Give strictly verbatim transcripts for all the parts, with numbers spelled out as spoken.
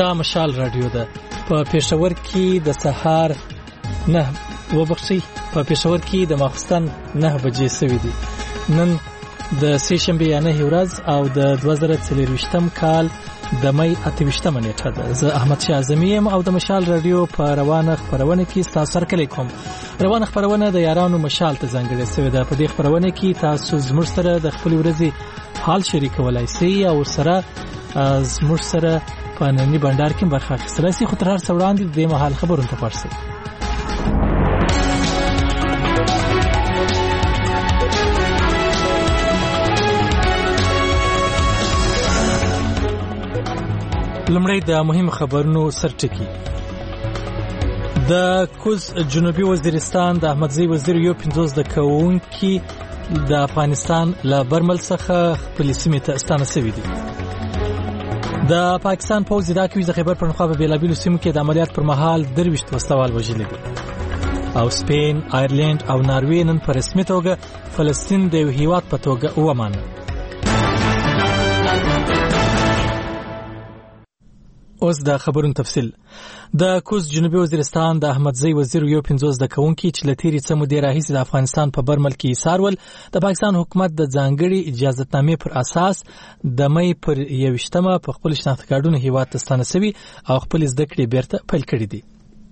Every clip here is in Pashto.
دا مشال رادیو ده په پېښور کې د سهار نه وبخښي په پېښور کې د ماخستن نه بجې سوي دي. نن د سه شنبه یا نه ورځ او د دوه زره څلرویشتم کال د مې اته ویشتمه نیټه ده. زه احمد شاه اعظمي یم او د مشال رادیو په روانه خبرونه کې تاسو سره کلی کوم. روانه خبرونه د یارانو مشال ته ځانګړې شوې ده. په دې خبرونه کې تاسو زموږ سره د خپل ورځې حال شریکولای شئ او سره زموږ سره په نننی بندر کې برخه اخیستلای شئ. خو تر هر څه وړاندې د دې مهال خبرونه ته پرسئ. لمړی د مهم خبرونو سرټکی. د کوز جنوبي وزیرستان د احمدزي وزیر یو پنځوس د کوونکی د افغانستان له برمل څخه خپل سیمې ته ستانه شوی دی. د پاکستان پوځ ادعا کوي د خیبر پښتونخوا په بیلابیلو سیمو کې د عملیات پر مهال درویشت وسلوال وژلي دي. او سپین، آیرلند او ناروې نن په رسمي توګه فلسطین د یو هیواد په توګه ومانه. اوس د خبرونو تفصیل. د کوز جنوبي وزیرستان د احمدزي وزیر یو پنځوس د کوونکی چې لتيري څه مودې راهیسې د افغانستان په برمل کې ایثارول د پاکستان حکومت د ځانګړي اجازهتنامې پر اساس د مې پر یوشتمه په خپل شناخت کارډونو هیواد ته ستانه شوی او خپل زده کړې بیرته پیل کړې دي.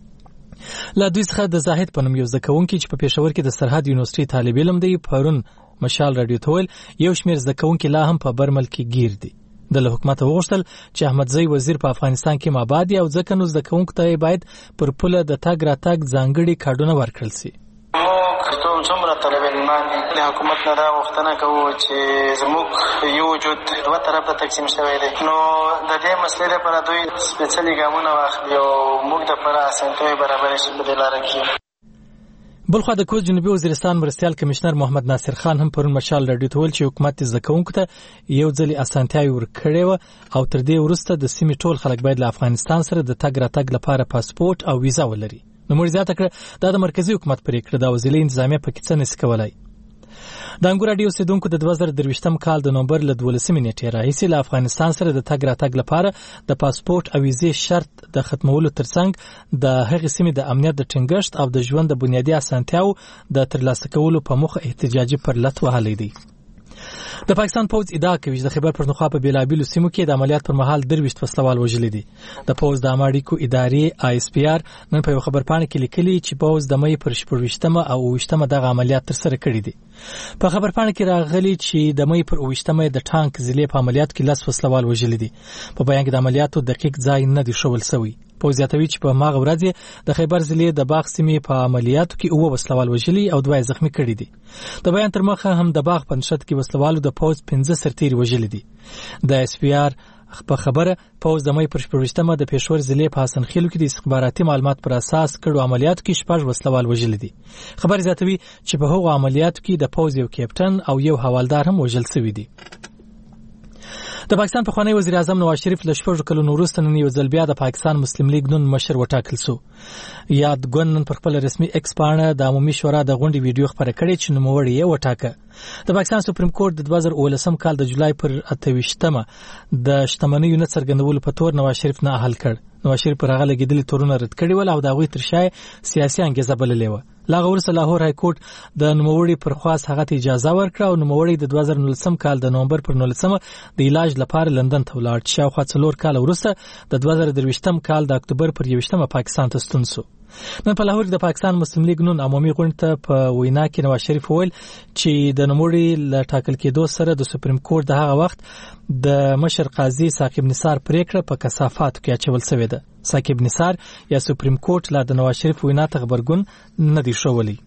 لا دوی څخه د زاهد په نوم یو زده کوونکی چې په پېښور کې د سرحد یونیورسيټي طالب علم دی پرون مشال رادیو تول یو شمېر زده کوونکي لا هم په برمل کې گیر دي. د له حکومت وغوښتل چې احمدزي وزیر په افغانستان کې ماباد او ځکه نو زده کوونکو ته باید پر پوله د تاګ راتګ ځانګړي کارډونه ورکړل شي. ټول څومره طالب علمان د حکومت نه دا غوښتنه کوو چې زموږ یو وجود دوه طرف ته تقسیم شوی دی، نو د دې مسلې لپاره دوی سپېڅلي ګامونه واخلي او موږ دپاره اسانتیاوې برابرې شي په دې لاره کې. بلخوا د کوز جنوبي وزیرستان مرستیال کمشنر محمد ناصر خان هم پرون مشال رادیو ته ویل چې حکومت زده کوونکو ته یو ځلې اسانتیاوې ورکړې وه او تر دې وروسته د سیمې ټول خلک باید له افغانستان سره د تګ راتګ لپاره پاسپورت او ویزا ولري. نو موږ زیاته کړه دا د مرکزي حکومت پرېکړه ده او ضلعي انتظامیه پکې څه نشي کولی. د انګور راډیو اوسیدونکو د دوه زره درویشتم کال د نومبر له دولسمې نیټې راهیسې له افغانستان سره د تګ راتګ لپاره د پاسپورت او ویزې شرط د ختمولو ترڅنګ د هغې سیمې د امنیت د ټینګښت او د ژوند د بنیادي اسانتیاو د ترلاسه کولو په موخه احتجاجي پرلت وهلی دی. د پاکستان پوځ ادعا کوي چې د خیبر پښتونخوا په بیلابیلو سیمو کې د عملیات پر مهال درویشت وسلوال وژلي دي. د پوځ د عامه اړیکو ادارې آی اس پی آر نن په یو خبرپاڼه کې لیکلي چې پوځ د مې پر شپږویشتمه او اوویشتمه دغه عملیات ترسره کړي دي. په خبرپاڼه کې راغلي چې د مې پر اوویشتمه د ټانک ضلع په عملیات کې لس وسلوال وژلي دي. په بیان کې د عملیاتو دقیق ځای نه دی ښوول شوی. پوځ زیاتوي چې په ماغه ورځ د خیبر ضلع د باغ سیمې په عملیاتو کې اوه وسلوال وژلي او دوه زخمی کړي دي. د بیان تر مخه هم د باغ په نشت کې وسلوالو د پوځ پنځه سرتیري وژلي دي. د اس پی آر په خبره پوځ د مې پر شپږویشتمه د پېښور ضلع په حسن خیلو کې د استخباراتي معلومات پر اساس کړو عملیاتو کې شپږ وسلوال وژلي دي. خبر زیاتوي چې په هغو عملیاتو کې د پوځ یو کیپټن او یو حوالدار هم وژل شوي دي. د پاکستان پخوانی وزیر اعظم نواز شریف له شپږو کلونو وروسته نن یو ځل بیا د پاکستان مسلم لیگ نون مشر وټاکل شو. یاد ګوند نن پر خپل رسمي ایکس پاڼه د عمومي شورا د غونډې ویډیو خپره کړې چې نوموړی یې وټاکه. د پاکستان سپریم کورټ د دوه زره اوولسم کال د جولای پر اته ویشتمه د شتمنیو نه څرګندولو په تور نواز شریف نه اهل کړ. نواز شریف پر هغه لګېدلي تورونه رد کړي ول او د هغوی تر شا سیاسي انګیزه بللې وه. له هغه وروسته لاهور های کورټ د نوموړي پر خواست هغه ته اجازه ورکړه او نوموړی د دوه زره نولسم کال د نومبر پر نولسمه د علاج لپاره لندن ته ولاړ چې شاوخوا څلور کاله وروسته د دوه زره درویشتم کال د اکتوبر پر یویشتمه پاکستان ته ستون شو. نن په لاهور کې د پاکستان مسلم لیگ نون عمومي غونډې ته په وینا کې نواز شریف وویل چې د نوموړي له ټاکل کېدو سره د سپریم کورټ د هغه وخت د مشر قاضي ثاقب نثار پرېکړه په کثافاتو کې اچول شوې ده. ثاقب نثار یا سپریم کورټ لا د نواز شریف وینا ته غبرګون نه دی ښوولی.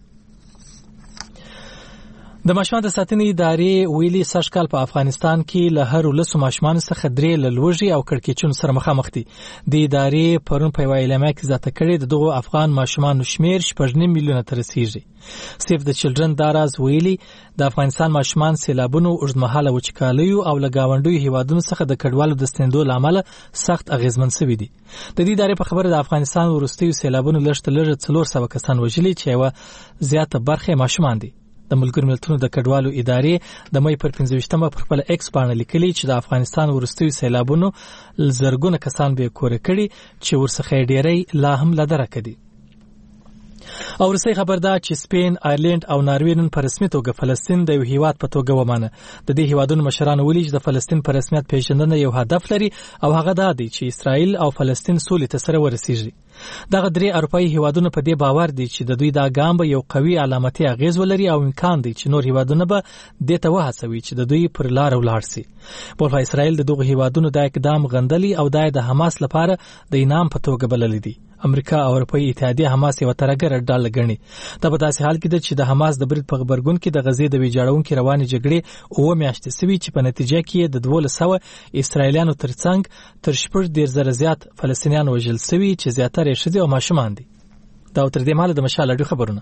د ماشومان د ساتنې ادارې ویلي سږ کال په افغانستان کې له هر لسو ماشومانو څخه درې له لوږې او کړکېچونو سره مخامخ دي. د ادارې پرون په یوه اعلامیه کې اضافه کړې د دغو افغان ماشومانو شمېر شپږ نیم میلیونه ته رسیږي. سیف د چلډرن دا راز ویلي د افغانستان ماشومان سیلابونو، اوږدمهاله وچکالیو او له ګاونډیو هیوادونو څخه د کډوالو د ستنېدو له امله سخت اغېزمن شوي دي. د دې ادارې په خبره د افغانستان وروستیو سیلابونو لږ تر لږه څلور سوه کسان وژلي چې یوه زیاته برخه ماشومان دي. د ملګرو ملتونو د کډوالو ادارې د مې پر پنځه ویشتمه پر خپل ایکس باندې لیکلي چې د افغانستان ورستوي سیلابونو زرګونه کسان به کور کړي چې ورڅخه ډېری لا هم لدره کړي. او رسۍ خبر ده چې سپین، آیرلند او ناروې نن په رسمي توګه فلسطین د یو هیواد په توګه ومانه. د دې هیوادونو مشرانو ویلي چې د فلسطین په رسمیت پیژندنه یو هدف لري او هغه دا دی چې اسرائیل او فلسطین سولې ته سره ورسیږي. دغه درې اروپایي هیوادونه په دې باور دي چې د دوی دا ګام به یو قوي علامتي اغیز ولري او امکان دی چې نور هیوادونه به دې ته وهڅوي چې د دوی پر لار ولاړ شي. بلخو اسرائیل د دغه هیوادونو د اقدام غندلي او د حماس لپاره د انعام په توګه بللي دي. امریکا او اروپایي اتحادیه حماس یو ترګر ډال غني. دا په داسې حال کې ده چې د حماس د برید په خبرګون کې د غزې د ویجاړونکو رواني جګړې اوه میاشتې سوي چې په نتیجه کې د دولس سوه اسرائیلیانو ترڅنګ تر شپږ دېرش زره زیات فلسطینیان وژل سوي چې زیاتره یې ښځې او ماشومان دي. دا تر دې مهاله د مشال اډیو خبرونه.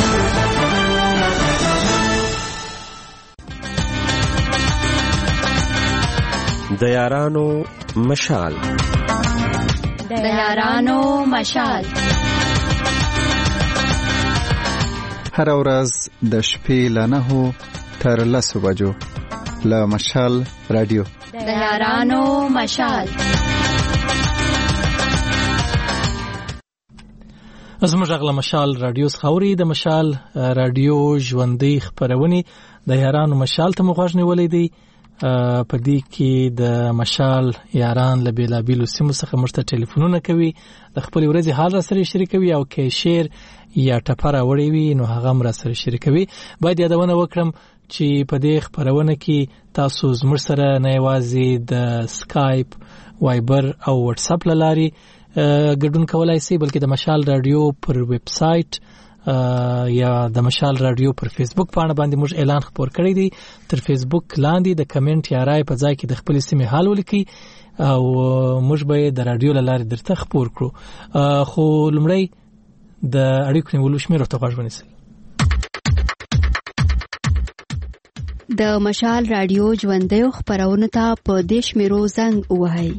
د یارانو مشال د یارانو مشال هر ورځ د شپې له نهو تر لسو بجو له مشال رادیو د یارانو مشال. زموږ غلا مشال رادیو خوري د مشال رادیو ژوندۍ خبرونه د یارانو مشال ته مغوښ نیولې دي. په دې کې د مشال یاران له بیلابیلو سیمو څخه مرسته ټلیفونونه کوي، د خپل ورځې حال را سره شریکوي او کې شیر یا ټپره وړي وي نو هغه هم را سره شریکوي. باید یادونه وکړم چې په دې خبرونه کې تاسو زموږ سره نه یوازې د سکایپ، وایبر او واتس اپ لارې ګډون کولای شئ بلکې د مشال رادیو پر ویب سایت یا د مشال رادیو پر فیسبوک باندې باندې موږ اعلان خبر کړی دی. تر فیسبوک لاندې د کمنټ یا رائے په ځای کې د خپل سیمې حال ولیکئ او موږ به د رادیو لاره درته خبر کړو. خو لمړی د اړیکو نیولو شمېر ته غوږ ونیسئ. د مشال رادیو ژوندۍ خبرونه ته په دې شمیرو زنګ ووهئ: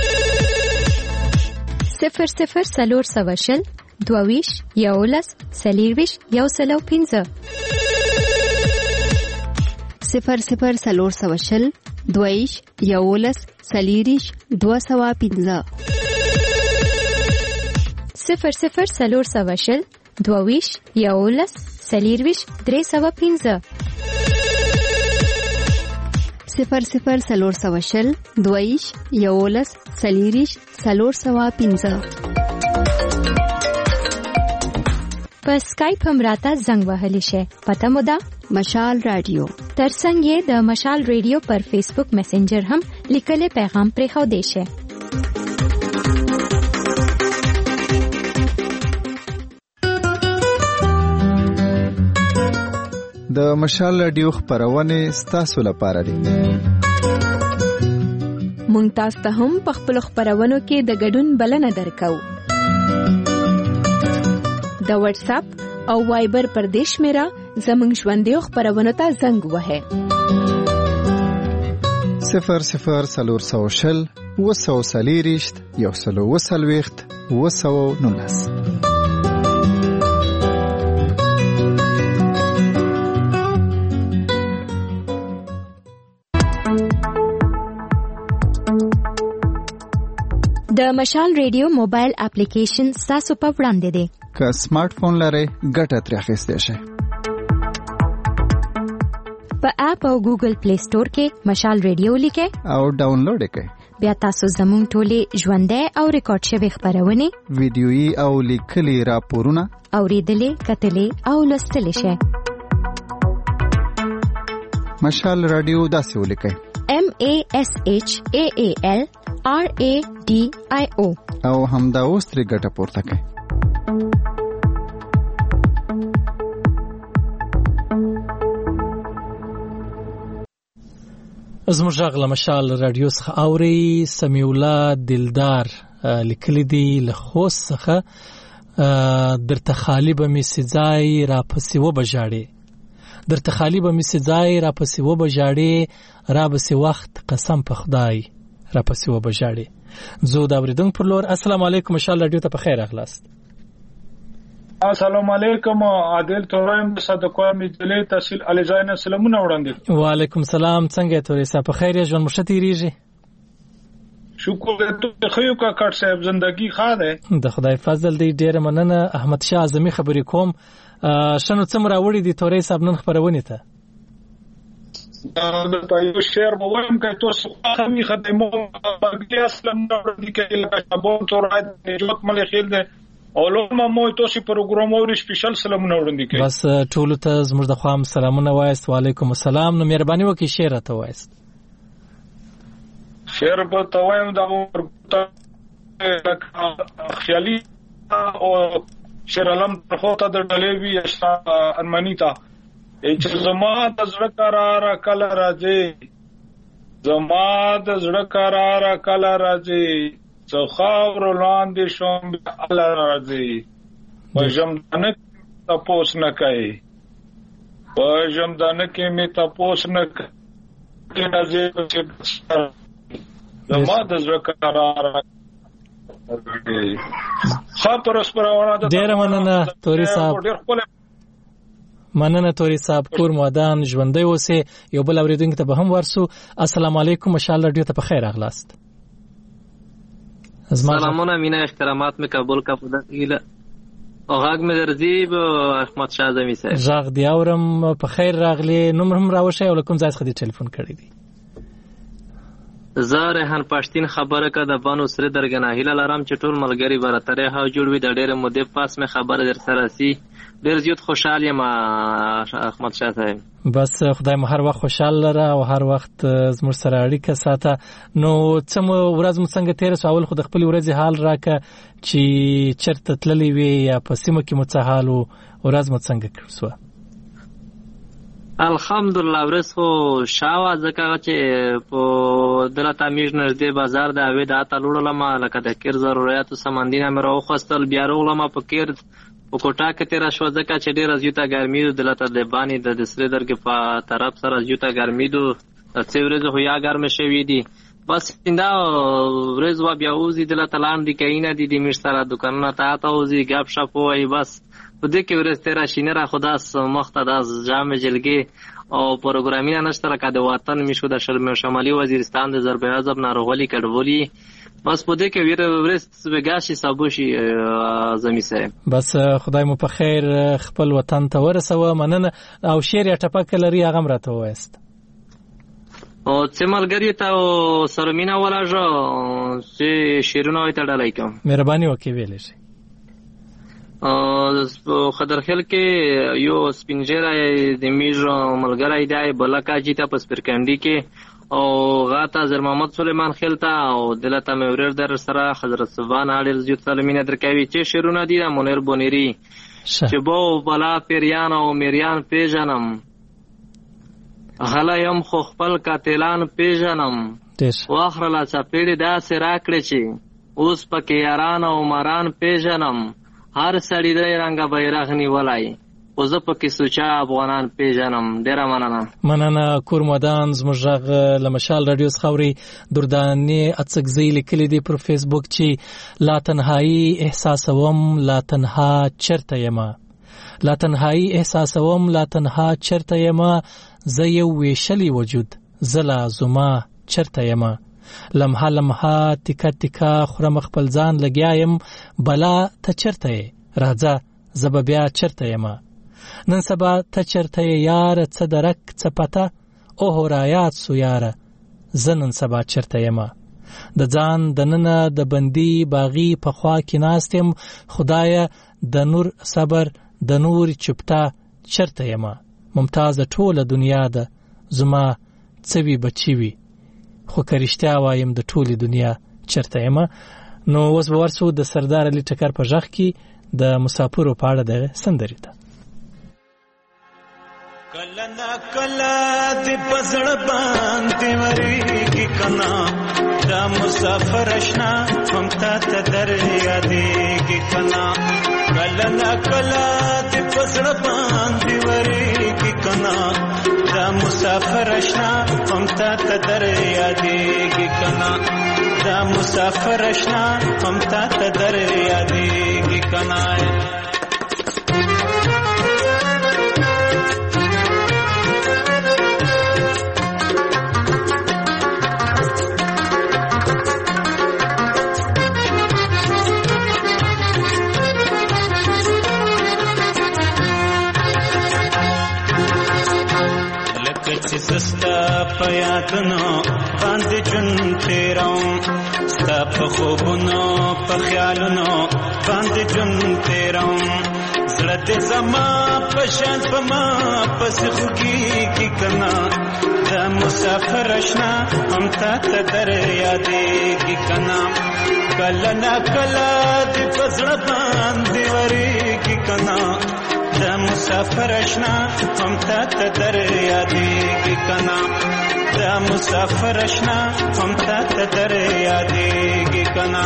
صفر صفر څلور سوه شل دوویش یولس څلېرویشت یو سل او پنځه صفر صفر څلور سوه شل دوویش یولس څلېرویشت دوه سوه پنځه صفر صفر څلور سوه شل دوویش یولس څلېرویشت درې سوه پنځه صفر صفر څلور سوه شل دوویش یولس څلېرویشت څلور سوه پنځه. په سکایپ هم راته زنګ وهلی شي. پته مو ده مشال رادیو. ترڅنګ یې د مشال رادیو پر فیسبوک میسنجر هم لیکلي پیغام پرېښودی شي. د مشال رادیو خبرونه ستاسو لپاره دي. مونږ تاسو ته هم په خپل خبرونو کې د ګډون بلنه درکو. د واتس اپ او وایبر پر دیش میرا زمنګ ژوندۍ خبرونه ته زنګ وهه صفر صفر څلور سوه شل اوه سوه څلېرویشت یو سل او اوه څلوېښت اوه سوه نولس. د مشال رادیو موبایل اپلیکیشن تاسو په وړاندې دی. که سمارټ فون لرئ ګټه ترې اخیستی شئ. په اپ او ګوګل پلی سٹور کې مشال رادیو لیکئ او ډاونلوډ یې کړئ. بیا تاسو زموږ ټولې ژوندۍ او ریکارډ شوې خبرونه، ویډیويي او لیکلي راپورونه اوریدلې، کتلې او لوستلې شئ. مشال رادیو داسې ولیکئ: M A S H A A L R A D I O او همدا اوس ترې ګټه پورته کړئ. زموږ غلا مشال رادیو څخه اوري. سمیع الله دلدار لیکلي دي له خوست څخه: درته خالی به مې سځای را پسې وبژاړې، درته خالی به مې سځای را پسې وبژاړې، را بسې وخت قسم په خدای را پسې وبژاړې. زه د اوریدونکو پر لور. السلام علیکم، مشال رادیو ته په خیر راغلاست. السلام علیکم. عادل تورایم د صدقه مجلې تحصیل علی جان سلامونه وړاندې. وعلیکم السلام. څنګه تورې صاحب په خیر ژوند مشته تیریږي؟ شکر ته خیو کا کټ صاحب زندگی ښه ده د خدای فضل دی. ډیره مننه. احمد شاه اعظمي خبرې کوم. شنو څومره وړي دي تورې صاحب نن خبرونه ته؟ د پایو شعر به وایم که تاسو خامي خدمو بګیا اسلام وړاندې کوي لکه بون تورای نجات ملي خیل ده اولما مو تاسو پروګرام اوري سپیشل سلامونه وړاندې کوي. بس ټول ته زموږ د خوا سلامونه وایست. وعلیکم السلام. نو مهرباني وکړئ شعر ته وایست. شعر به ته وایم دا ورته خیالي او شعر علم خو ته د ډلې وی اشتا ارمانیتا چې زما د زړه قرار کله راځي زما د زړه قرار کله راځي څو خاور لاندې شوم الله راځي وجم دنه تاسو نه کوي وجم دنه کې می تاسو نه کوي راځي چې زما د زړه قرار خاطر اسپراونه د ډیر مننه توري صاحب. مننه توري صاحب. کور مودان ژوندۍ اوسې. یو بل اوریدونکو ته به هم ورسو. السلام علیکم. ماشاءالله رادیو ته په خیر اغلاست. سلامونه مینا احترامات می قبول کا پدیله او غاګ می درځي احمد شاه اعظمي صاحب. ژغ دی اورم. په خیر راغلی. نوم هم راوښه او کوم ځای څخه دی ټلیفون کړی دی؟ زه ریحان پښتين خبره کا د بانو سره درګنه هیله لرم چې ټول ملګری برتره ها جوړ وي. د ډېر مودې پاس می خبره در سره سي. ډېر زیات خوشاله یم احمد شاه صاحب. بس خدای مو هر وخت خوشاله لره او هر وخت زموږ سره اړیکه ساته. نو څه مو ورځ مو څنګه تیر سو؟ اول خو د خپل ورځې حال راکه چې چرته تللی وي یا په سیمه کې مو څه حال وو؟ ورځ مو څنګه کړسو؟ الحمدلله ورځ خو شاوه ځکه چې په دلته میژ نږدې بازار د اوې د اته لوړلم لکه د کیر ضرورتو سمندینه مې راوخواستل. بیا راغلم په کیر په کوټه کې تیره شوه ځکه چې ډېره زیاته ګرمي ده دلته د بانې د سرې درګې په طرف سره زیاته ګرمي ده. څې ورځې خو یا ګرمې شوي دي. بس دا ورځ وه بیا وځي دلته لاندې کینه دي د میژ سره دوکانونه ته ته وځي ګپ شپ ووایي. بس په دې کې ورځ تیره شي نه را خو داس مخته داس جامع جلګې او پروګرامونه نشته لکه د وطن میشو د شمالي وزیرستان د ضرب اعظم ناروغلي کډولي. بس په دې کې ویره ورست بګاشي سابوشي اعظمي صاحب. بس خدای مو په خیر خپل وطن ته ورسوه. مننه. او شعر یا ټپک لري هغه راته وایست. او څه ملګری ته سره مینا ولاجو چې شیرونه وي تړلای کوم. مهرباني وکړئ ویل شي. او خدرخل کې یو سپینجره د میژ ملګری دی بلکا جیتا پس پرکندی کې او غاتا زر محمد سلیمان خلتا او دلته مورر در سره حضرت سبحان علی رضی الله عنه درکوي چې شیرونه دي منیر بونری چې بو بلا پیریان او میریان پیژنم غلایم خو خپل قاتلان پیژنم واخر لا چپېړې دا سره کړې چې اوس پکې یاران او ماران پیژنم هر سړی د رنګ بیرغ نیولای او زه پکې سوچا افغانان پیژنم. ډېره مننه. مننه. کور مودان زموږ غږ له مشال رادیو څخه اوري. دردانې اڅکزۍ لیکلي دي پر فیسبوک چې لا تنهایی احساسوم لا تنها چرته یمه لا تنهایی احساسوم لا تنها چرته یمه زه یو ویشلی وجود زلا زما چرته یمه لمحه لمحه تکه تکه خورم خپل ځان لګیایم بلا ته چرته یې راځه زه به بیا چرته یمه نن سبا ته چرته یې یاره څه درک څه پته اوهو رایاد سو یاره زه نن سبا چرته یمه د ځان دننه د بندي باغی په خوا کې ناست یم خدایه د نور صبر د نور چپتا چرته یمه ممتازه ټوله دنیا ده زما څه وي بچي وي خو که رښتیا وایم د ټولې دنیا چرته یمه. نو اوس به ورسو د سردار علي ټکر په غږ کې د مسافرو په اړه دغه سندرې ته. کله نا کله دې پزړ باندې ورېږي کنا دا مسافر اشنا هم تا ته در یادېږي کنا کله نا کله دې پزړ باندې ورېږي کنا دا مسافر اشنا هم تا ته در یادېږي کنا دا مسافر اشنا هم تا ته در یادېږي کنا په یادونو باندې ژوند تیروم ستا په خوبونو په خیالونو باندې ژوند تیروم زړه دې زما په شان په ما پسې خوږېږي کنه د مسافر اشنا هم تا ته در یادېږي کنه کله نا کله دې په زړه باندې ورېږي کنه د مسافر اشنا هم تا ته در یادېږي کنه د مسافر اشنا هم تا ته در یادېږي کنه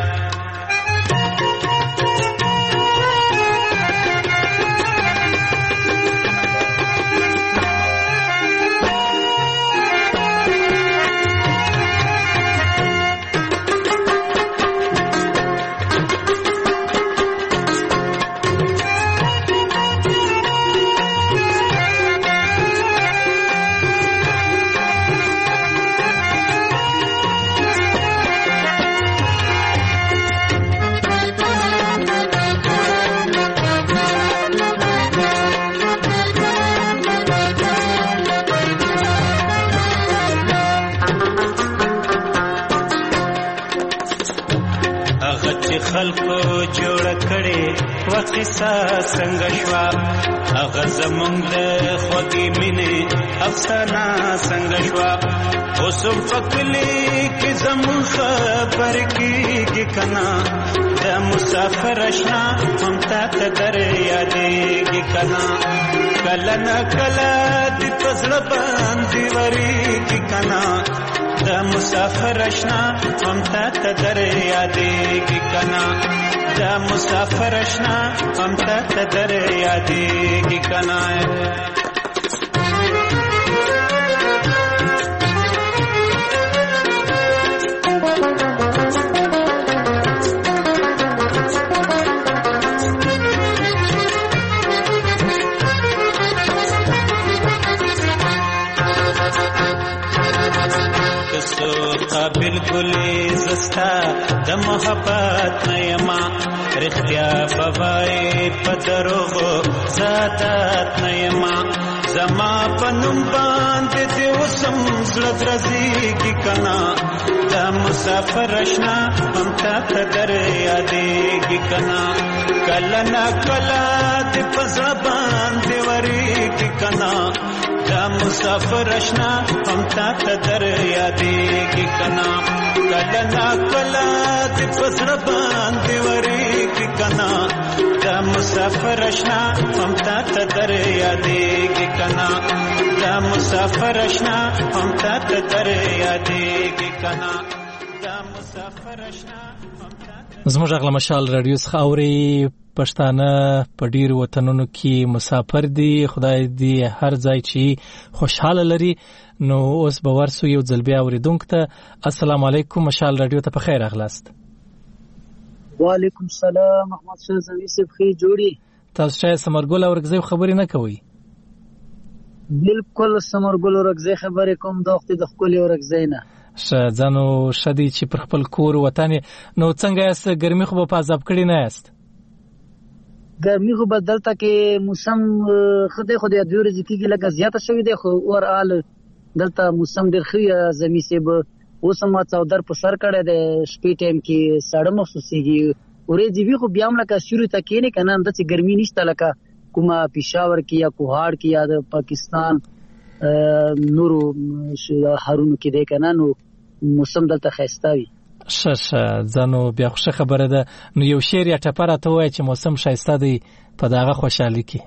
خلکو جوړ کړي وقصه څنګه شوا هغه زمونږ د خوږې مینې افسانه څنګه شوا اوس په کلي کې زمونږ خبر کېږي کنه د مسافر اشنا هم تا ته در یادېږي کنه کله نه کله دې په زړه باندې ورېږي کنه د مسافر اشنا هم تا ته در یادېږي کنه د مسافر اشنا هم تا ته در یادېږي کنه بالکل زستا د محبت نیما رختیا بوای په دروغو زادت نیما زما پنوم باندې دې وسم زړه درځيږي کنا د مسافر اشنا هم تا ته در یادېږي کنا کله نا کله دې په زړه باندې ورېږي کنا د مسافر اشنا هم تا ته در یادېږي کنا کله نا کله دې په زړه باندې ورېږي کنا د مسافر اشنا هم تا ته در یادېږي کنا د مسافر اشنا هم تا ته در یادېږي کنا د مسافر اشنا هم تا زموږ غلا مشال رادیو څخه اوري پښتانه په ډیرو وطنونو کې مسافر دي خدای دې هر ځای چې خوشاله لري نو اوس به ورسو یو ځل بیا اوریدونکو ته السلام علیکم مشال رادیو ته په خیر اغلاست وعلیکم السلام محمد شاه زوی صاحب خې جوړي تاسو چې سمرګل اورګزې خبرې نه کوي بالکل سمرګل اورګزې خبرې کوم د وخت د خپل اورګزې نه شځانو شدي چې پر خپل کور وطن نو څنګه یاست ګرمي خو په عذاب کړی نه یاست ګرمي خو بدلته کې موسم خدای خو دې د ورځې کې لګه زیاته شوې ده خو اورال دلته موسم ډېر ښه زمي سیب اوس ما څودر په سر کړه د شپې ټایم کې ساړه محسوسيږي ورځې وی خو بیا هم لکه شروع تکې نه کنه د چې ګرمي نشته لکه کومه پېښور کې یا کوهاړ کې یا د پاکستان نورو هارونو کې ده کنه نو موسم دلته خسته وي ششه ځنو بیا خوشا خبره ده نو یو شعر یا ټپره ته وای چې موسم شایسته دی په داغه خوشحالي کې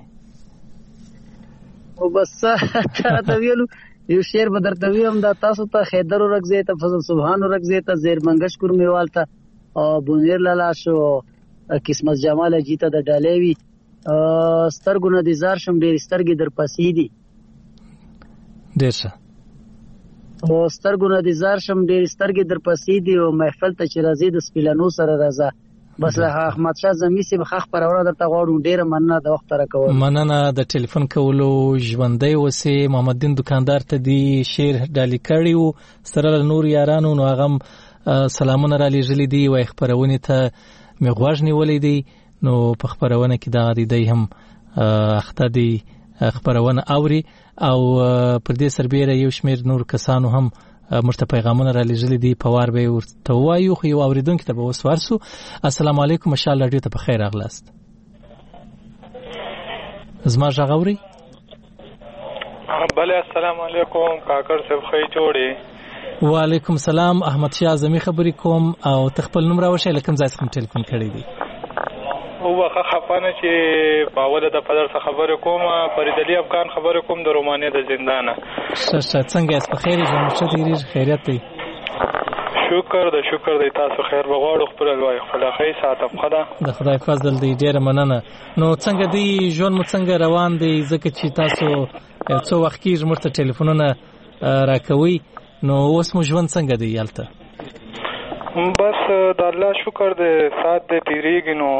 او بس ته ویلو یو شعر به درته ویم دا تاسو ته خیدر ورګزې ته فضل سبحان ورګزې ته زیر منګش کور میوال ته او بونیر لالا شو قسمت جمال جیته د ډالېوي سترګو نه دي زار شم ډېر سترګې در پسې دي ډېر ښه او سترګو نه دي زار شم ډېر سترګې در پسې دي او محفل ته چې راځي د سپیلانو سره راځه بس له احمد شاه زمي سي بخښ پرونه درته غواړم ډېر مننه د وخت راکول مننه د ټلیفون کولو ژوندۍ وسه محمد دین دکاندار ته دی شعر ډالې کړیو سره نور یارانو نو هغه سلامونه را لېږلي دي وای خبرونه ته مې غوږ نیولې دي نو په خبرونه کې دا دی هم اخته دی خبرونه اوري او پر دې سربېره یو شمېر نور کسانو هم مرته پیغامونه را لېږلي دي په وار به ورته وایو خو یو اوریدونکي ته به اوس ورسو. السلام علیکم مشال رادیو ته په خیر راغلاست. زما غږ اوري؟ بله السلام علیکم کاکر صاحب خی جوړې. وعلیکم سلام احمد شاه اعظمي خبرې کوم او تخپل نوم راوښی لکم ځای څخه ټلیفون کړی دی. او واخه خپانه چې په اوله د پدر څخه خبرې کوم فرید علي افغان خبرې کوم د رومانیا د زندانه. ښه ښه څنګه یاست په خیر ژوند ښه دی خیریت دی؟ شکر د شکر دی تاسو خیر بغواړو خپل الوای خپل خی ساتم خدا د خدای فضل دی ډیره مننه. نو څنګه دی ژوند مو څنګه روان دی ځکه چې تاسو څو وخت کېږي مرته ټلیفونونه راکوي نو اوس مو ژوند څنګه دی یالته؟ بس د الله شکر دی سات دی تیریږي نو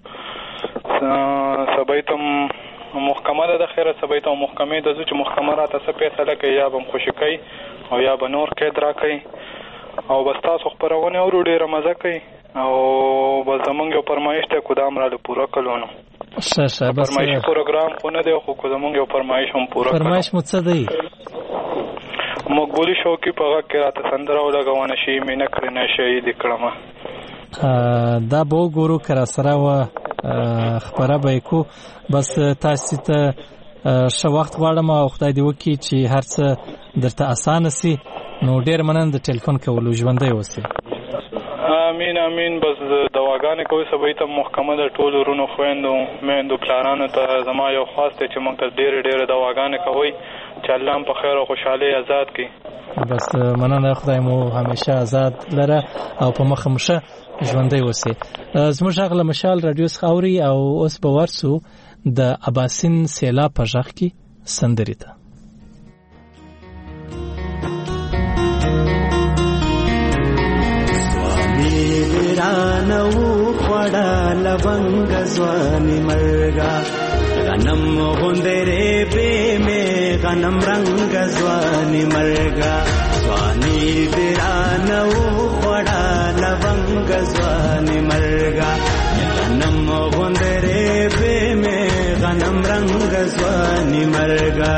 سبایتم محکمه ده د خیره سبایتم محکمه د چې محکمه راته څه فیصله کوي یا به خوشی کوي او یا به نور قید راکوي او بس تاسو خبرونه اورو ډیره مزه کوي او بس زمونږ یو فرمایش ته کدام را له پوره کلونو. ښه ښه بس فرمایش پروګرام خو نه دی خو زمونږ یو فرمایش هم پوره فرمایش مو څه دی؟ مقبولی شوقي په غږ کې راته سندره ولګونه شي مینه کړې نه شهید کړمه. دا به وګورو که راسره وه خبره به یې کو. بس تاسې ته ښه وخت غواړم او خدای دې وکړي چې هر څه درته اسانه سي. نو ډېر مننه د ټلیفون کولو ژوندی اوسئ. امین امین. بس دواګانې کوي سبا ته محکمه د ټولو ورونو خویندو میندو پلارانو ته زما یو خواست دی چې موږ ته ډېرې ډېرې دواګانې کوئ چې الله هم په خیر او خوشحالۍ آزاد کړي. بس مننه خدای مو همیشه آزاد لره او په مخه مو ښه ژوندی اوسئ. زموږ غږ له مشال راډیو څخه اوري او اوس به ورسو د اباسین سیلاب په غږ کې سندرې ته. رانو خوڑا لونگ زوانی مرگا غنم غندرے بے میں غنم رنگ زوانی مرگا زوانی برانو خوڑا لونگ زوانی مرگا غنم غندرے بے میں غنم رنگ زوانی مرگا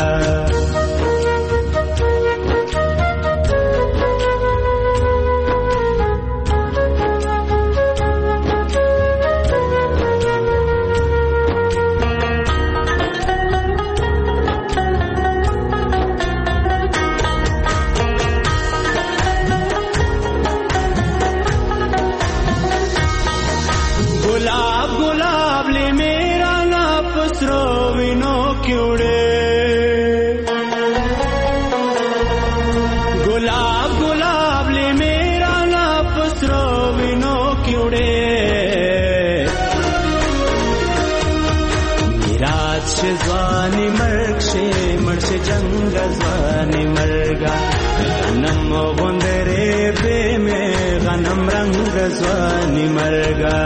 زوانی مرگ شے مرش جنگ زوانی مرگا غنم غندرے بے میں غنم رنگ زوانی مرگا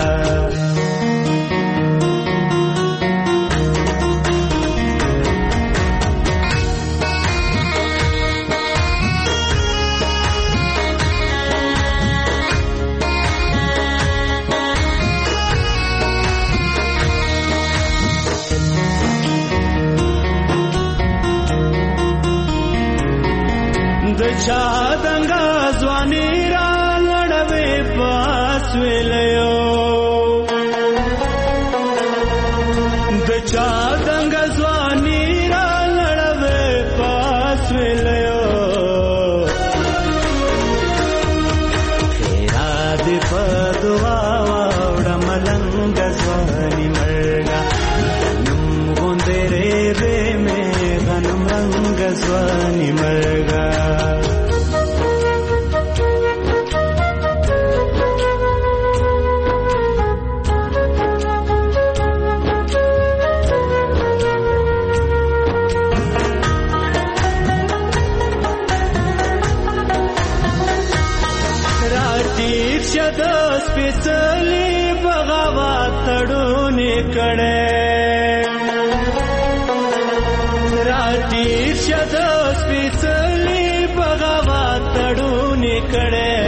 چا دنگا زوانی را لڑوے پاس ویلیو د چا دنگا زوانی را لڑوے پاس ویلیو خیرا دی پدوا واوڑا ملنگ زوانی مرگا غنم غندرے بے میں غنم رنگ زوانی مرگا سپیڅلی بغاوت تړونی کړه راټیر شد سپیڅلی بغاوت تړونی کړه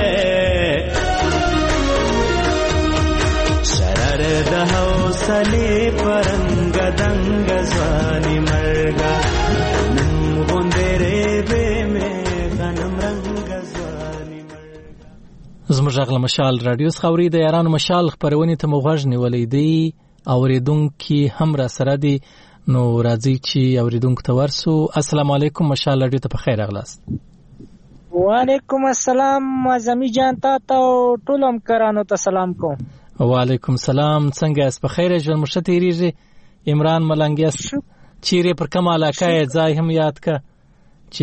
شرر د حوصله پرنګ دنګ ځواني مرګا نم غوندره به مې غنم رنګ ځواني مرګا. زموږ غل مشال رادیو خوري د یارانو مشال خبرونه ته مغوږ نیولې دی اوریدونکو هم را سره دی. نو راځي چې اوریدونکو ته ورسو. السلام علیکم مشال رادیو ته په خیر اغلاست. وعلیکم السلام اعظمي جان ته ټول همکارانو ته سلام کوم. وعلیکم السلام. څنګه اس په خیر ژوند مرشد تیریږي؟ عمران ملنګیس چیرې پر کومه علاقه ځای هم یاد کا چې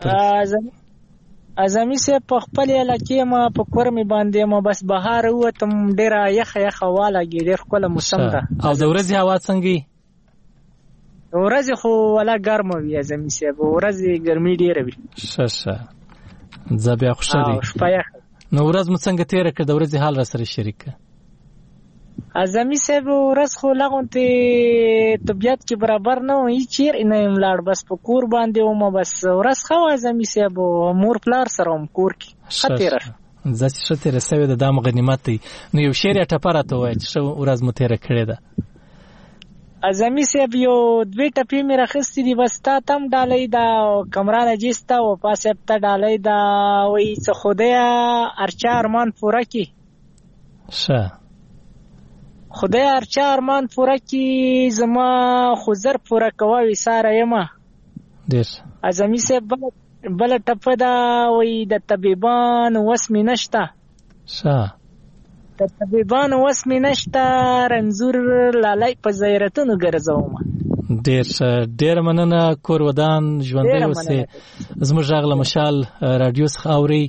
اعظمي سه په خپل علاقې ما په کورمې باندې ما بس بهار وتم ډیره یخ یخ واله ګیر خپل موسم ده. او د ورځې هوا څنګه؟ ورځې خو ولا ګرمه وي اعظمي سه ورځې ګرمي ډیره وي. شه شه زبیا خوشالي. نو ورځ مو څنګه تیر کړ؟ د ورځې حال را سره شریک اعظمي صاحب. ورځ خو لغونته طبيعت کې برابر نه وي چیر نه ملاړ بس په کور باندې و ما بس ورځ خو اعظمي صاحب مور پلار سره هم کور کې خطر ځکه چې تیر سوي د دام غنیمت دی. نو یو شعر ټپره ته وای چې ورځ مو تیر کړې ده اعظمي صاحب. یو دوی ټپې مې راخستې دي بس تا تم ډالۍ دا کمرانه جستا او پاسه ته ډالۍ دا وای څه خدایا ارچا ارمان پوره کی. شه خدای ارچا ارمان پوره کی زما خو زر پوره کوي ساره یما. ډیر اعظمي صاحب بل ټپه دا وای د طبيبان وسمې نشتا. شه د طبيبان وسمې نشتا رنزور لالای په زیرتونو ګرځوم. ډیر ډیر مننه. کور ودان ژوندۍ اوسه. زموږ غل مشال رادیو خاوري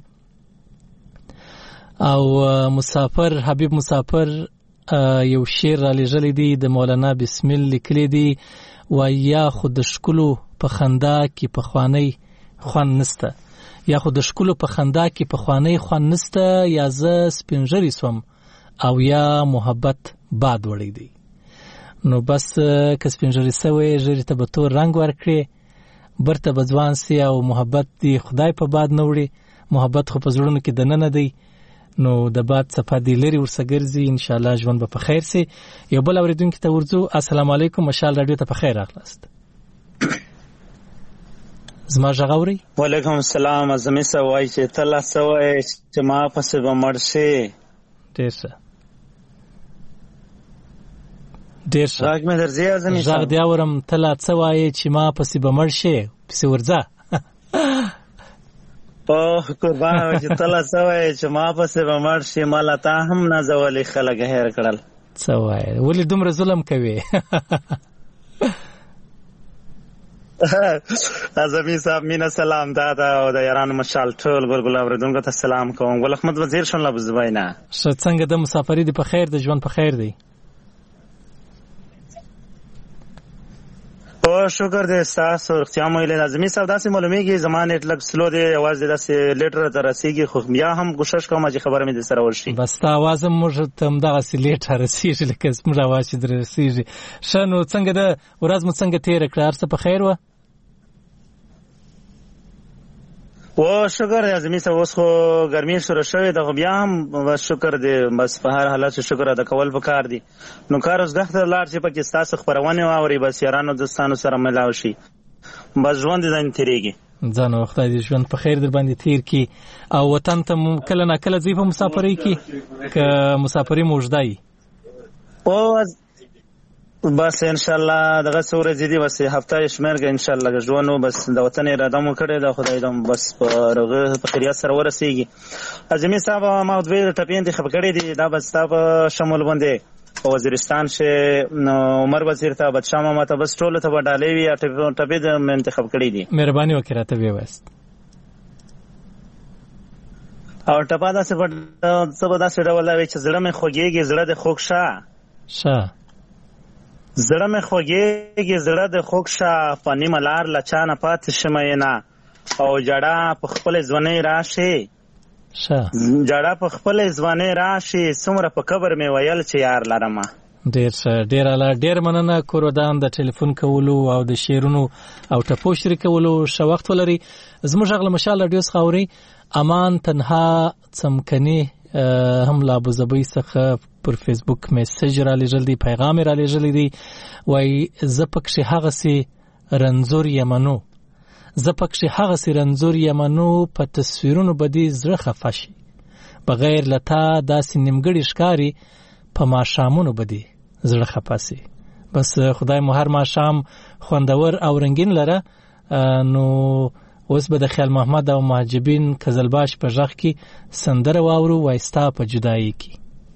او مسافر حبیب مسافر یو شعر را لېږلی دی د مولانا بسمل لیکلی دی. ویا خود شکلو په خندا کې په خوانی خوان نسته. یا خود شکلو په خندا کې په خوانی خوان نسته. یا ز سپینجری سوم او یا محبت باد وړي دی. نو بس کس پنجری سوی جری ته به تور رنگ ورکړي برته بځوان سي او محبت دی خدای په باد نه وړي. محبت خو په زړونو کې دننه دی. نو د باد صفه دی لري ورسه ګرځي. ان شاء الله ژوند به په خیر سي. یو بل اوریدونکو ته ورځو. السلام علیکم مشال رادیو ته په خیر راغلاست. زما ژغوري. وعلیکم السلام. اعظمي صاحب وایي چې تلا سوې چې ما پسې به مړ شي. ډیر ښه ډیر ښه راګ مې درځي اعظمي صاحب. ژغ دی اورم تلا سوې چې ما پسې به مړ شي پسې ورځه. اوه قربان چې تلا سوې چې ما پسې به مړ شي مالا تا هم نازولې خلک هېر کړل. څه وایې ولې دومره ظلم کوي؟ اعظمي صاحب مینا سلام دادا او د یارانو مشال ټول ګل اوریدونکو ته سلام کوم. ګل احمد وزیر شون لبز وینا. ش څنګه د مسافری دی په خیر د ژوند په خیر دی؟ او شکر دې تاسو اختیام ویل. اعظمي صاحب داسې معلومیږي زمانه اټلک سلو دی आवाज داسې لیټر تر رسیږي خو بیا هم کوشش کوم چې خبره مې سره ورشي. بس تا आवाज موږ تم دغه لیټر رسیږي لکه موږ आवाज دې رسیږي. شنو څنګه د ورځ مو څنګه تیر کړ؟ ارسه په خیر و؟ و شکر دې اعظمي صاحب. اوس خو ګرمي شروع شوې ده خو بیا هم بس شکر دې بس په هر حالت شکر ادا کول پکار دي. نو کار اوس دغه لار چې پکې تاسو خبرونه واوري بس یارانو دوستانو سره ملاو شي بس ژوند دې تیریږي. ځان وخت دې ژوند په خیر در باندې تیر کی او وطن ته کله نه کله ځي په مسافرۍ کې که مسافرۍ موجدای. او بس ان شاء الله دغه سورې دي بس هفته شمېرګه ان شاء الله ژوندو بس د وطن اراده مو کړې ده خدای دې بس په رغه په خیریت سره ورسیږي. اعظمي صاحب ما دوی ټپین دي خبر کړې دي دا بس تاسو شمول باندې وزیرستان شه عمر وزیر ته بچا ما ته بس ټول ته وډالې وی ټپې د منتخب کړې دي. مهرباني وکړه ته وست او ټپا دا څه په څه په داسې ډول وی چې زړه مې خوږیږي زړه د خوښ شه شه زړه مې خوږیږي زړه د خوږ شه فانی ملار لچانه پات شمه نه او جړه په خپل ځواني راشي شه جړه په خپل ځواني راشي څومره په قبر مې ویل چې یار لرم. ډیر ډیر اعلی ډیر مننه کورودان د ټلیفون کولو او د شیرونو او ټپو شریکولو شو وخت ولري. زموږ غل مشال رادیو خاوري امان تنها څمکني هم لا ابوظبي څخه پر فیسبوک میسج را لېږل دی، پیغام را لېږلی دی، وایي زه پکښې هغسې رنځور یمنو زه پکښې هغسې رنځور یمنو په تصویرونو به دې زړه خفه شي، بغیر له تا داسې نیمګړي ښکاري په ماښامونو به دې زړه خفه سي. بس خدای مو هر ماښام خوندور او رنګین لره. نو اوس به د خیال محمد او محجبین کزلباش په غږ کې سندره واورو، وایي ستا په جدایي کې.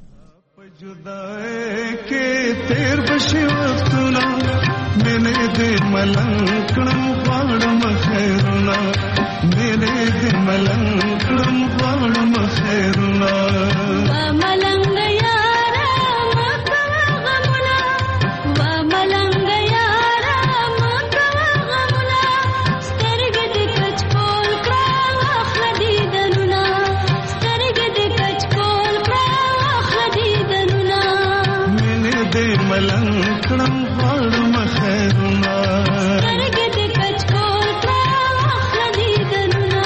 जुदाई के तेर बशी वक्तुना मैंने दे मलंकड़म पाड़म खैरुना मेरे दे मलंकड़म पाड़म खैरुना वा मलंग यारा मकवा गमुना वा मलंग यारा मकवा गमुना स्तरग दे कचकोल क्रा आखदी दनुना स्तरग दे कचकोल क्रा आखदी दनुना दे मलंकड़म पाड़म खैरुना स्तरग दे कचकोल क्रा आखदी दनुना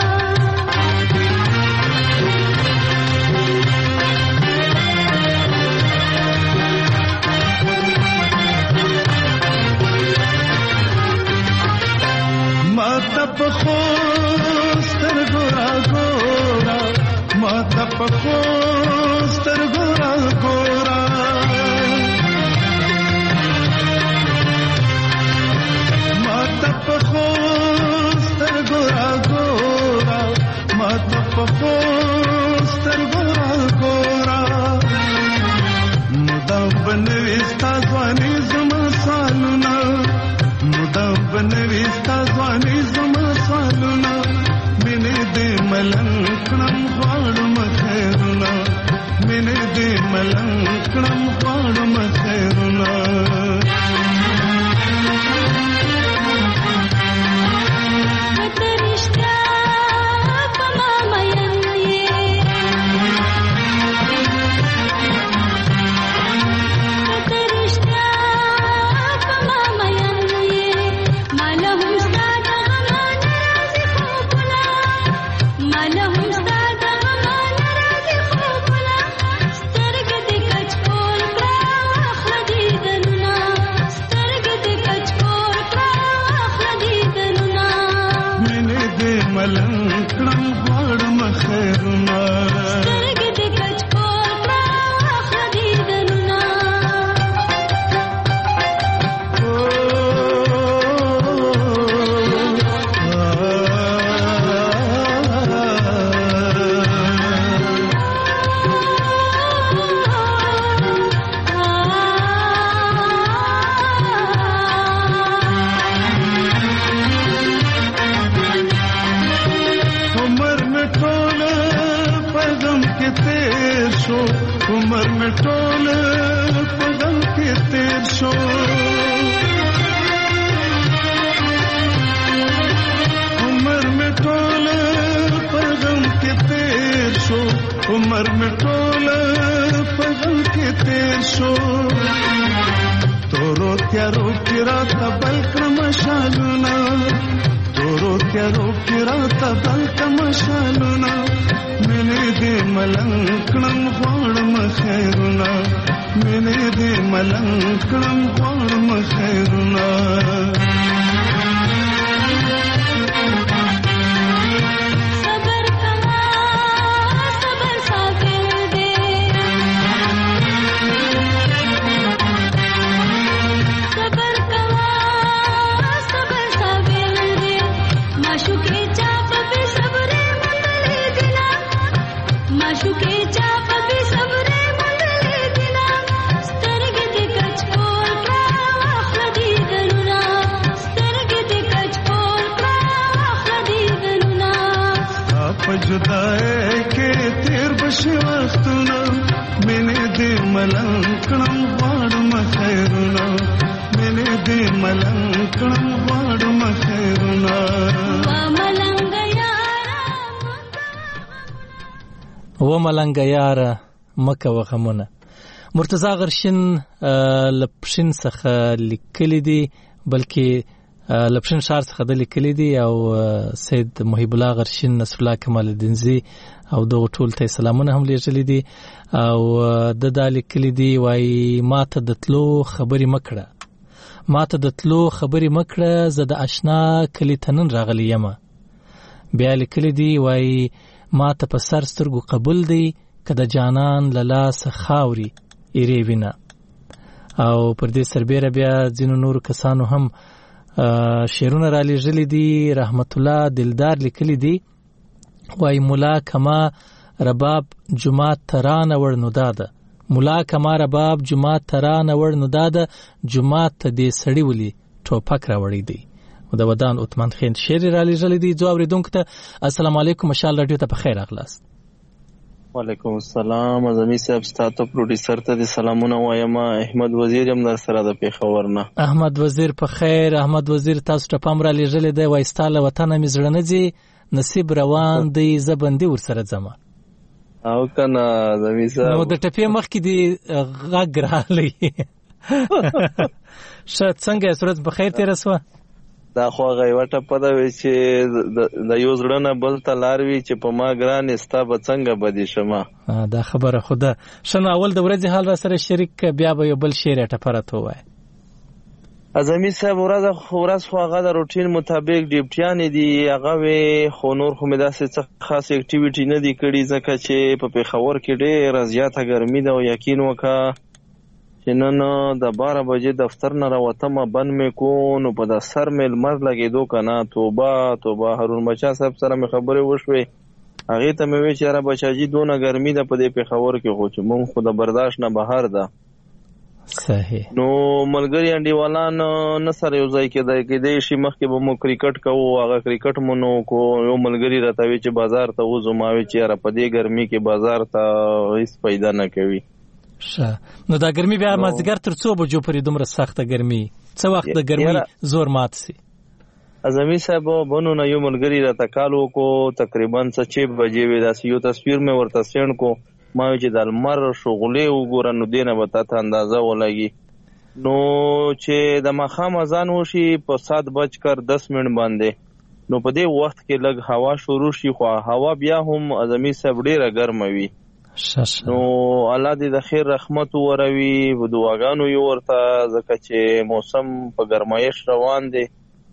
माता पखो स्तर गोरा गोरा माता पखो स्तर गोरा गोरा माता पखो स्तर गोरा गोरा माता पखो स्तर गोरा गोरा मुदब्बन विस्ता ज़वानी ज़मा सालुना मुदब्बन विस्ता ज़वानी ज़मा सालुना मैंने दे मलंकड़म पाड़म खैरुना मैंने दे मलंकड़म पाड़म खैरुना रिश्ता पमा मयन ये रिश्ता पमा मयन ये मालहum सादा गमान राज़ी खूबना मालहum सादा गमान राज़ी खूबना स्तरग दे कचकोल क्रा आखदी दनुना स्तरग दे कचकोल क्रा आखदी दनुना मैंने दे मलंकड़म पाड़म खैरुना स्तरग दे कचकोल क्रा आखदी दनुना उमर में टोल पैगम के तेर शो उमर में टोल पैगम के तेर शो उमर में टोल पैगम के तेर शो उमर में टोल पैगम के तेर शो तोरो त्यारो किरा तबल क्रमशालुना तोरो त्यारो किरा तबल क्रमशालुना मैंने दे मलंकड़म पाड़म खैरुना मैंने दे मलंकड़म पाड़म खैरुना सबर कमा सबर सागिल दे सबर कमा सबर सागिल दे माशुके चाप पे सबरे मंदले दिला माशुके चाप पे सबरे मंदले दिला स्तरग दे कचकोल क्रा आखदी दनुना स्तरग दे कचकोल क्रा आखदी दनुना आप जुदाई के तेर बशी वक्तुना मैंने दे मलंकड़म पाड़म खैरुना मैंने दे मलंकड़म पाड़म खैरुना वा मलंग यारा و ملنګ یاره مکه وغمونه. مرتضی غرشین لپشین څخه لیکلی دی، بلکې لپشین شعر څخه د لیکلی دی، او سید محب الله غرشین، نصر الله کمال الدینزی او دغه ټول ته سلامونه هم لیږلي دي او د دا لیکلي دي وایي ما ته د تلو خبرې مکړه ما ته د تلو خبرې مکړه زه د اشنا کلي ته نن راغلی یم. بیا لیکلي دي وایي ما ته په سر سترګو قبول دی که د جانان له لاسه خاوري ایرې وینه. او پر دې سربیره بیا ځینو نورو کسانو هم شعرونه را لیږلي دي. رحمت الله دلدار لیکلي دي وایي مولا کما رباب جماعت ترانه وړ نو داده مولا کما رباب جماعت ترانه وړ نو داده جماعت ته دې سړی ولي ټوپک راوړی دی. د ودان عثمان خان شعر را لیږلی دی. ځو اورېدونکو ته السلام علیکم مشال راډیو ته په خیر راغلاست. وعلیکم السلام. اعظمي صاحب ستاسو پروډوسر ته د سلامونه وایم. احمد وزیر هم در سره د پیښور نه. احمد وزیر په خیر. احمد وزیر تاسو ته پام را لیږلی دی وایي ستا له وطنه مې زړه نه ځي نصیب روان دی زه بندي ورسره ځمه. او که نه اعظمي صاحب نو د ټپې مخکې دې غږ راغلی. ښه څنګه یې صورت په خیر تېره سوه؟ دا خو هغه یوه ټپه ده وی چې د یو زړه نه بل ته لار وي چې په ما ګرانې ستا به څنګه بدې شمه. دا خبره خو ده. ښه نو اول د ورځې حال را سره شریک بیا به یو بل شعر یې ټپه راته ووایه. اعظمي صاحب ورځ ورځ خو هغه د روټین مطابق ډیوټیانې دي هغه وې خو نور خو مې داسې څه خاص اکټیویټي نه دي کړي ځکه چې په پېښور کې ډېره زیاته ګرمي ده او یقین وکړه چې نن د باره بجې دفتر نه راوتمه بند مې کو نو په د سر مې لمر لګېدو که نه توبه توبه هارون بچا صاحب سره مې خبرې وشوې هغې ته مې وې چې یاره بچاجي دونه ګرمي ده په دې پېښور کې خو چې مونږ خو د برداشت نه بهر ده. صحیح. نو ملګري انډیوالان نه سره یو ځای کېدای کېدای شي مخکې به مو کرکټ کوو هغه کرکټ مو نه وکړو. یو ملګري راته وی چې بازار ته وځو ما وی چې یاره په دې ګرمي کې بازار ته هېڅ پیدا نه کوي. ښه نو دا ګرمي بیا مازدیګر تر څو بجو پورې دومره سخته ګرمي څه وخت د ګرمۍ زور مات سي؟ اعظمي صاحب بنو نه یو ملګري راته کال وکړو تقریبا څه چې بجې وې داسې یو تصویر مې ورته سینډ کو ما وی چې د لمر شغلې وګوره نو دې نه به تا ته اندازه ولګي. نو چې د ماښام اذان وشي په سات بج کر دس منټ باندې نو په دې وخت کې لږ هوا شروع شي خو هوا بیا هم اعظمي صاحب ډېره ګرمه وي. نو الله دې د خیر رحمت وروي دعاګانو یې ورته ځکه چې موسم په ګرمایش روان دی.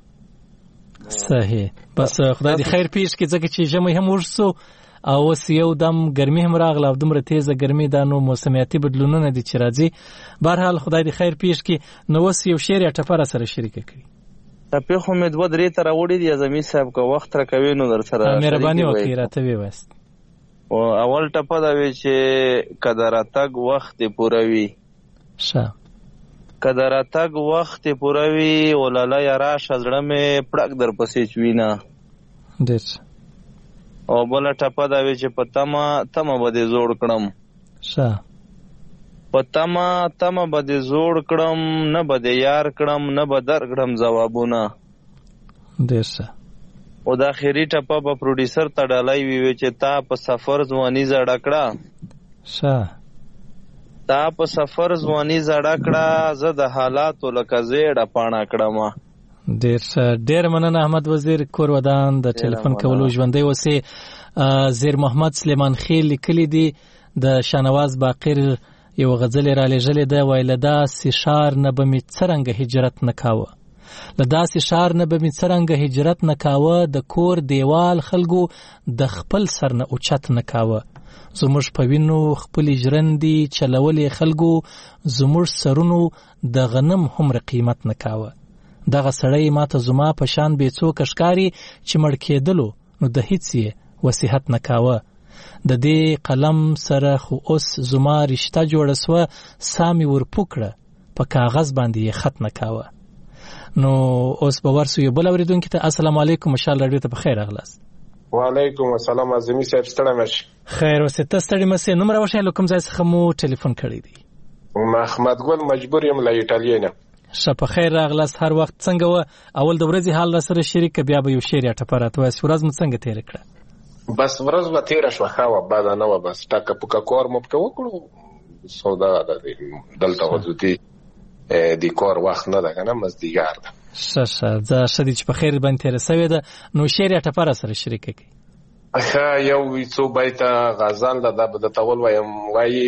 صحیح. بس خدای دې خیر پیښ کړي ځکه چې ژمی هم وشو او اوس یو دم ګرمي هم راغله او دومره تیزه ګرمي دا نو موسمیاتي بدلونونه دي چې راځي. بهرحال خدای دې خیر پیښ کړي. نو اوس یو شعر یا ټپه را سره شریکه کړي. ټپې خو مې دوه درې ته راوړي دي اعظمي صاحب که وخت راکوي نو در سره مهرباني وکړئ راته ویوایاست. اول ټپه دا وی چې که د راتګ وخت دې پوره وي. ښه. که د راتګ وخت دې پوره وي ولالیه راشه زړه مې پړک در پسې چوینه. ډېر. او بله ټپه دا وی چې په تمه تمه به دې زوړ کړم. ښه. په تمه تمه به دې زوړ کړم نه به دې یار کړم نه به در کړم ځوابونه. ډېر ښه. او د اخري ټپه په پروډوسر ته ډالۍ وي چې تا په سفر ځواني زړه کړه. ښه. تا په سفر ځواني زړه کړه زه د حالاتو لکه زیړه پاڼه کړمه. ډېر ښه. ډېر مننه احمد وزیر کور ودان د ټلیفون کولو ژوندی اوسې. زیر محمد سلیمان خیل لیکلی دی د شانواز باقر یو غزل را لیږلې ده وایي له داسې ښار نه به مې څرنګه هجرت نه کاوه له داسې ښار نه به مې څرنګه هجرت نه کاوه د کور دیوال خلکو د خپل سر نه اوچت نه کاوه زموږ په وینو خپلې ژرندې چلولې خلکو زموږ سرونو د غنم هومره قیمت نه کاوه دغه سړی ما ته زما په شان بې څوکه ښکاري چې مړ کېدلو نو د هیڅ یې وصیحت نه کاوه د دې قلم سره خو اوس زما رشته جوړه سوه سا مې ورپوکړه په کاغذ باندې یې خط نه کاوه نو اوس به ورسو یو بل اورېدونکي ته السلام علیکم مشال راډیو ته په خیر راغلاست. وعلیکم السلام اعظمي صاحب ستړی مشي. خیر اوسې ته ستړی مشې. نوم راوښیه له کوم ځای څخه مو ټلیفون کړی دی؟ محمد ګل مجبور یم له ایټالیا نه. ښه په خیر راغلاست. هر وخت څنګه وه؟ اول د ورځې حال را سره شریک بیا به یو شعر یا ټپه راته وایاست. ورځ مو څنګه تېره کړه؟ بس ورځ به تېره شوه ښه وه بده نه وه بس ټاکه پوکه کار مو پکې وکړو سودا ده دلته حدودي د کار وخت نه ده که نه مازدیګر ده. ښه ښه ځه ښه دي چې په خیر باندې تېره سوې ده. نو شعر یا ټپه را سره شریکه کړئ. ښه یو څو بیته غزل ده دا به درته ولوایم وایي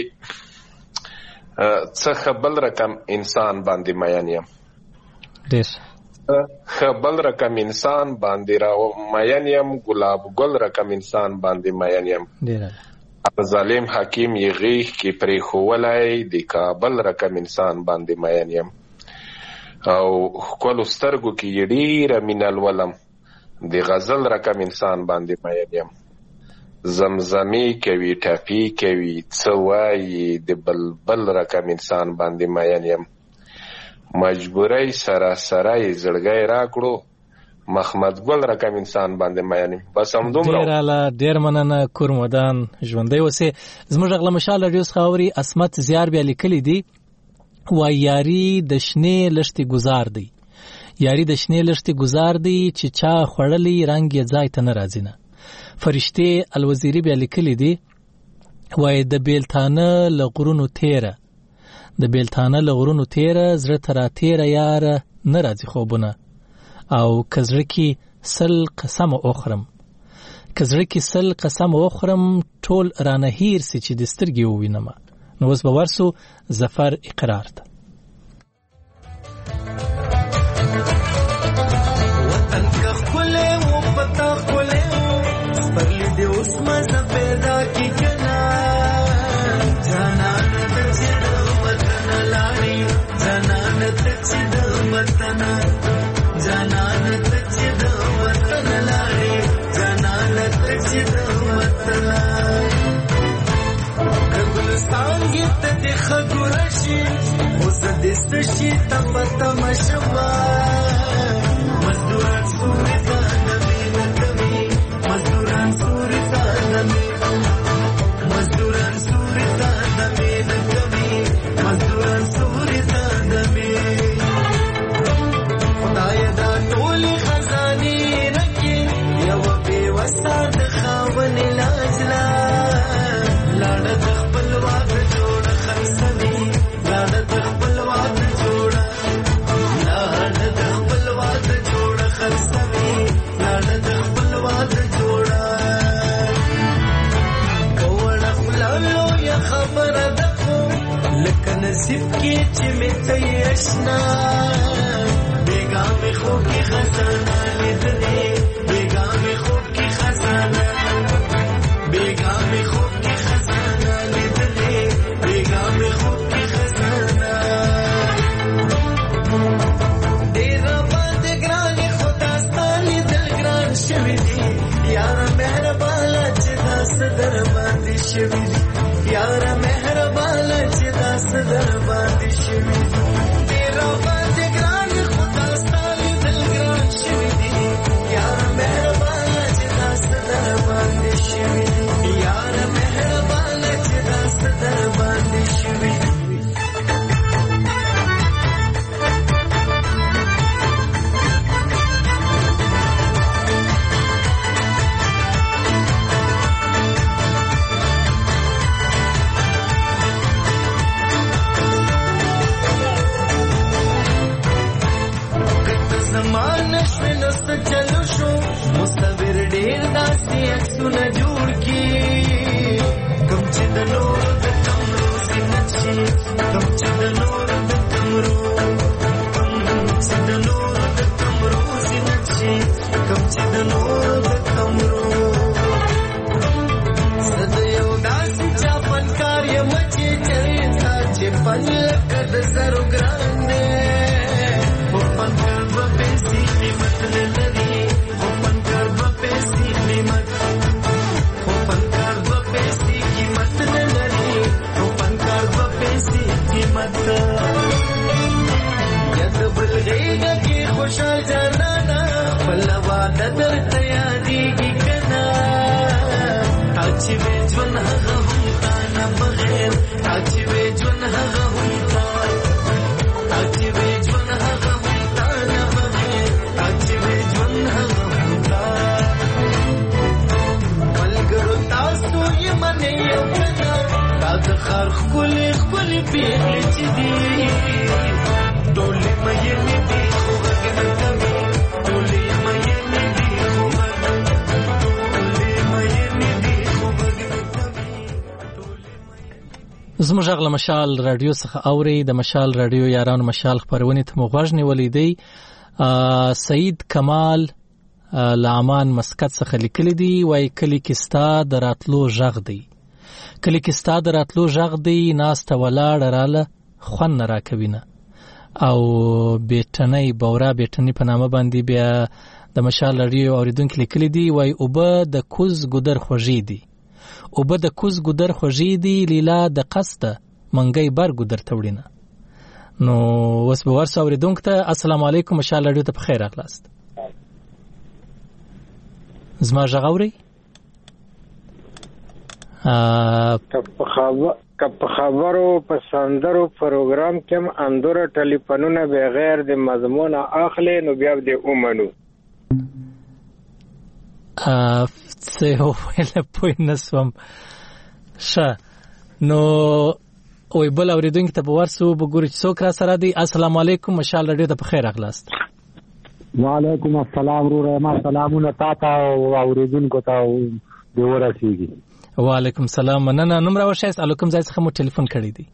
څه ښه بل رقم انسان باندې مین یم ډېر ښه بل رقم انسان باندې را مین یم ګلاب ګل رقم انسان باندې مین یم ډېر ظالم حکیم یې غیږ کې پرېښولی د کابل رقم انسان باندې مین یم او ښکلو سترګو کې یې ډېره مینه لولم د غزل رقم انسان باندې مین یم زمزمې کوي ټپې کوي څه وایي د بلبل رقم انسان باندې مین یم مجبورۍ سره سره یې زړګی راکړو محمد ګل رقم انسان باندې مین یم بس همدومره ډېر اعلی ډېر مننه کورمدان ژوندی اوسې زموږ غله مشال راډیو څخه اوري عصمت زیار بیا لیکلی دی وایي یاري د شنې لښتې ګزار دی یاري د شنې لښتې ګزار دی چې چا خوړلی رنګ یې ځای ته نه راځي نه فرشتې الوزیري بیا لیکلی دی وایي د بیلتانه له غرونو تیره د بیلتانه له غرونو تیره زړه ته راتیره یاره نه راځي خوبونه او که زړه کې سل قسمه وخورم که زړه کې سل قسمه وخورم ټول رانه هیر سي چې د سترګې ووینمه نو اوس به ورسو ظفر اقرار ته وطن کا خلے وہ پتا خلے پرلی دے اس مزہ پیدا کی کنا جانان تچد وطن لاری جانان تچد وطن جانان تچد وطن لاری جانان تچد وطن گلستان گیت دی خگورشی خوز دستشی تپتا مشوا مزدوران سوری زانمی نکمی مزدوران سوری زانمی مزدوران سوری زانمی نکمی مزدوران سوری زانمی خدای دا ټولی خزانی رکی یو بی وساد خاون لاجلا لاړه د خپل واک جوړه خرڅوي لاړه د خپل واک جوړه لاړه د خپل واک جوړه خرڅوي لاړه د خپل واک جوړه کوړه خلالو یا خبره ده خو لکه نصیب کې چې مې ته آشنا بیګا مې خوب کې خزانه لیدلې بیګا مې خوب کې خزانه بیګا مې خوب کې خزانه لیدلې بیګا مې خوب کې خزانه ډېر باندې ګران خدا ستاني دل ګران شوی دی یار مهربانه چې داس در باندې شوی دی یار مهربانه چې داس در باندې شوی دی ډېر باندې ګران خدا ستاني دل ګران شوی دی یار مهربانه چې داس در باندې شوی دی یار مهربانه چې داس در باندې شوی دی زمان شوی نست چلو شو مصور ډیر داسې عکسونه جوړ کی کم چې د نور د کمرو زینت شي کم چې د نور د کمرو کم چې د نور د کمرو زینت شي کم چې د نور د کمرو زد یو داسې چا فنکار یم چې چریتا چې پن لکه د زرو ګران دی په فنکار به پیسې قیمت نه لري زموږ غږ له مشال رادیو څخه اوري. د مشال رادیو یارانو مشال خبرونه ته مو غوږ نیولې دی. سعید کمال لامان مسقط څخه لیکلي دي، وای کلی کې ستا د راتلو غږ دی، کلی کې ستا د راتلو غږ دی، ناسته ولاړه راله خوند نه راکوینه. او بیٹنۍ بورا بیٹنۍ په نامه باندې بیا د مشال رادیو اوریدونکو لیکلي دي، وای اوبه د کوز ګودر خوږې دي، اوبه د کوز ګودر خوږې دي، لیلا د قصده منګی بر ګودر توړینه. نو اوس به ورسو اوریدونکو ته السلام علیکم، مشال رادیو ته په خیر راغلاست. زما غږ اورئ؟ که په خبرو په سندرو پروګرام کې هم اندوره ټلیفونونه بغیر د مضمون اخلي نو بیا دې ومنو. څه ویل پوه نه شوم. ښه نو وی بل اورېدونکي ته به ورسو به ګورو چې څوک را سره دی. السلام علیکم، مشال رادیو ته په خیر راغلاست. وعلیکم السلام وروره، ما سلامونه تا ته او اورېدونکو ته دې ورسېږي. وعلیکم السلام، مننه. نوم راوښیاست او له کوم ځای څخه مو ټلیفون کړی دی؟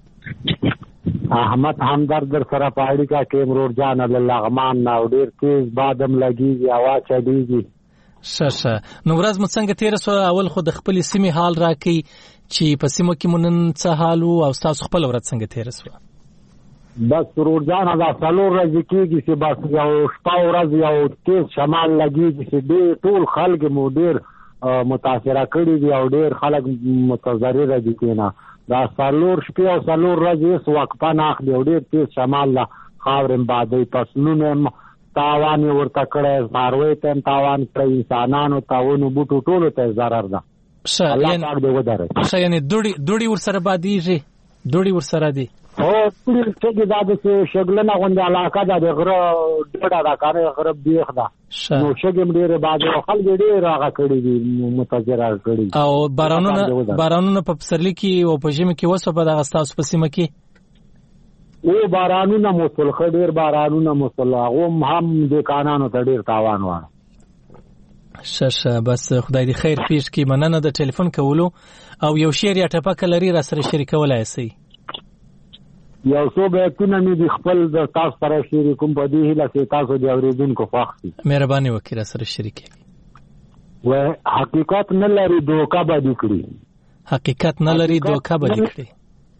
احمد همدرد در سره په اړیکه کې مرور جان له لغمان نه، او ډېر تیز بادم لګېږي، هوا چډېږي. ښه ښه نو ورځ مو څنګه تېره سوه؟ اول خو د خپلې سیمې حال راکئ چې په سیمو کې مو نن څه حال و او ستاسو خپله ورځ څنګه تېره سوه؟ بس مرور جانه دا څلور ورځې کېږي چې بس یو شپه ورځ یو تیز شمال لګېږي چې ډېر ټول خلک مو ډېر متاثره کړي دي او ډېر خلک متضرره دي کېنه. دا څلور شپې او څلور ورځې هېڅ وقفه نه اخلي او ډېر تیز شمال له خاورې هم بادوي. فصلونه هم تاوان یې ورته کړی، څارویو ته هم تاوان کړی، انسانانو ته ونو بوټو ټولو ته ضرر ده. الله پاک دې ودروي. ښه یعنې دوړې دوړې ورسره بادېږي، دوړې ورسره دي؟ هو دوړې شګې دا داسې شګلنه غوندې علاقه ده، د غره ډډه ده که نه غره بیخ ده، نو شګې هم ډېرې بادې او خلک یې ډېر هغه کړي دي، متضرر کړي. او بارانونه بارانونه په پسرلي کې او په ژمي کې وسوه په دغه ستاسو په سیمه کې؟ او بارانونه موسل ښه ډېر بارانونه موسل، هغو هم دهقانانو ته ډېر تاوان وړه. ښه ښه بس خدای دې خیر پېښ کړي. مننه د ټلیفون کولو. او یو شعر یا ټپکه لري را سره شریکولی یاستئ؟ یو څو بیتونه مې دي خپل د تاسو سره شریکوم په دې هیله چې تاسو د اورېدونکو خوښ شي. مهرباني وکړئ را سره شریک کړئ. و حقیقت نه لري دوکه به دې کړي، حقیقت نه لري دوکه به دې کړي.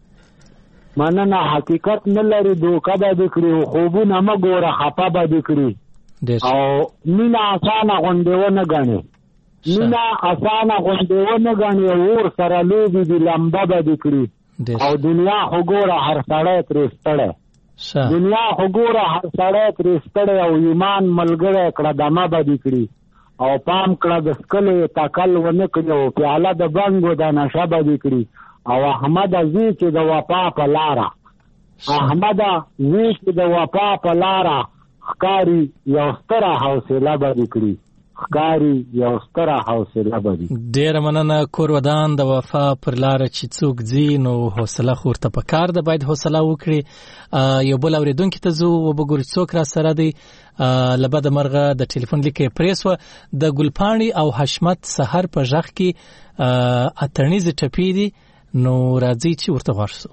مننه. حقیقت نه لري دوکه به دې کړي، خوبونه مه ګوره خفه به دې کړي. او مینه اسانه غوندې ونه ګڼې، مینه اسانه غوندې ونه ګڼې، اور سره لوبې دي لمبه به دې کړي. او دنیا خو ګوره هر سړی ترې ستړی، دنیا خو ګوره هر سړی ترې ستړی، او ایمان ملګری کړه دمه به دې کړي. او پام کړه د څکلې تکل ونه کړي، او پیاله د بنګو د نشه به دې کړي. او احمده ځي چې د وفا په لاره، احمده ځي چې د وفا په لاره، ښکاري یو ستره حوصله به دې کړي، ښکاري یو ستره حوصله به دي. ډېره مننه. کور ودان د وفا پر لاره چې څوک ځي نو حوصله خو ورته پکار ده، باید حوصله وکړي. یو بل اورېدونکي ته ځو وبګورو څوک را سره دی. له بده مرغه د ټلیفون لیکه یې پرې سوه. د ګلپاڼې او حشمت سحر په غږ کې اتڼیزې ټپې دي، نو راځئ چې ورته غوږ سو.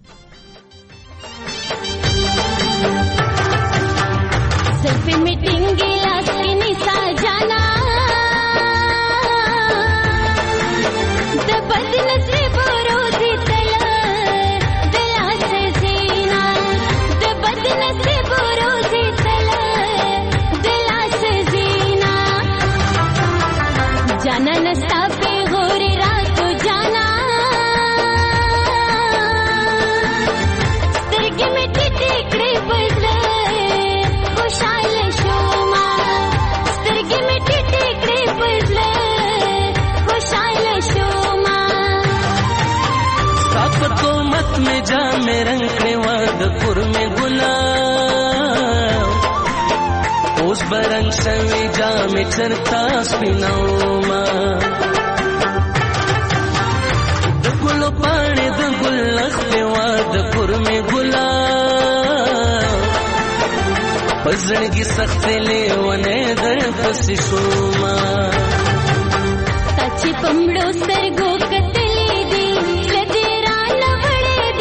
زلفی میٹنگی لاسکنی ساجانا د بد نصیب روزی تل دلا سے زینا، د بد نصیب روزی تل دلا سے زینا، جانا نستا پہ غوری راتو جانا، سترگی میں ٹیٹی کڑی بزلے خوشحال شوما، سترگی میں ٹیٹی کڑی بزلے خوشحال شوما. ستا په قومت میں جامې رنگ کړې وه د کور مې ګلاب، اوس به رنګ شوې جامې چرته سپینومه، د ګلو پاڼې د ګل لښتې وه د کور مې ګلاب، په زړګي سختې لیونۍ درپسې شومه. تا چې په مړو سترګو کتلې دي زړه دې رانه وړې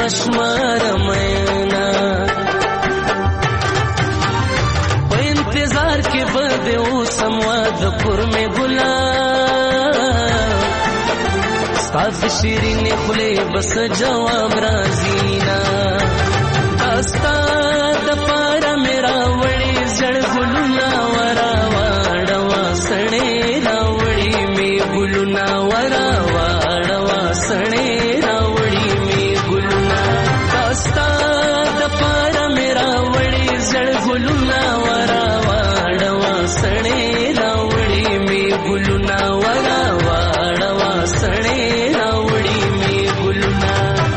مشمار مینا په انتظار کې بده اوسم واد پر می ګلا ستاسو شیرین خله بس جواب رازینا استا د پاره میرا وړي زړ ګلونا ورا واړوا سړې راوړي می ګلونا ورا واړوا سړې راوړي می ګلونا استا د پاره میرا وړي زړ ګلونا ورا واړوا سړې راوړي می ګلونا ورا واړوا سړې راوړي می ګلونا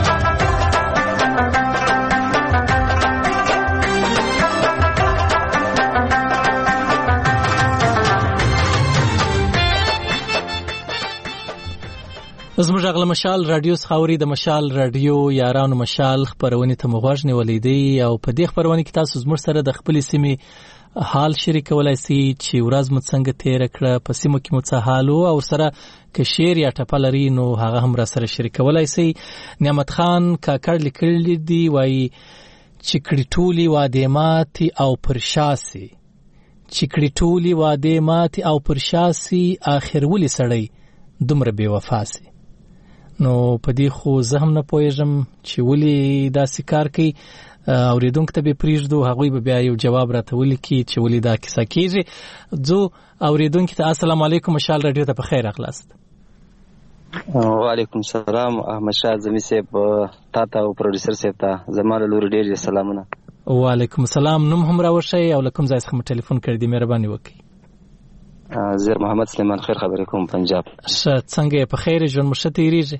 زموږ غل مشال رادیو خاوري د مشال رادیو یارانو مشال خبرونه ته مغوښ نیولې دی او په دې خبرونه کې تاسو زموږ سره د خپل سیمې حال شریکولای شئ چې ورځ مو څنګه تیر کړه په سیمو کې مو څه حال او سره که شعر یا ټپه لري نو هغه هم را سره شریکولای شئ. نعمت خان کاکړ لیکل دی وایي چې کړي ټولي واده ماتي او پرشاسي چې کړي ټولي واده ماتي او پرشاسي اخر ولي سړی دومره بے وفاسي. نو په دې خو زه هم نه پوهېږم چې ولې داسې کار کوي اوریدونکو ته به پریږدو هغوی به بیا یو جواب راته ولیکي چې ولې دا کیسه کېږي. ځو اوریدونکو ته السلام علیکم مشال رادیو ته په خیر راغلاست. وعلیکم السلام احمد شاه زمي صاحب تا ته او پروډوسر صاحب ته زما له لوري ډېر سلامونه. وعلیکم السلام. نوم هم راوښیئ او له کوم ځای څخه مو ټلیفون کړی دی مهرباني وکړئ. زیر محمد سلیمان خیر خبرې کوم پنجاب. ښه څنګه یې په خیر ژوند مو ښه تېرېږي؟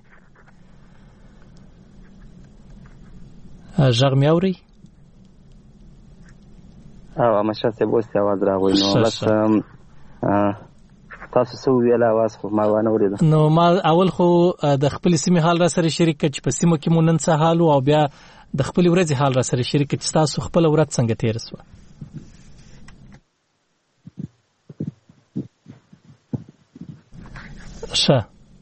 غږ مې اورئ؟ او احمدشاه صاحب اوس یې اواز راغی نو بس تاسو څه وویل اواز خو ما ونه اورېده. نو ما اول خو د خپلې سیمې حال را سره شریک کړه چې په سیمو کې مو نن څه حال او بیا د خپلې ورځې حال را سره شریک کړه چې تاسو خپله ورځ څنګه تېره شوه. ښه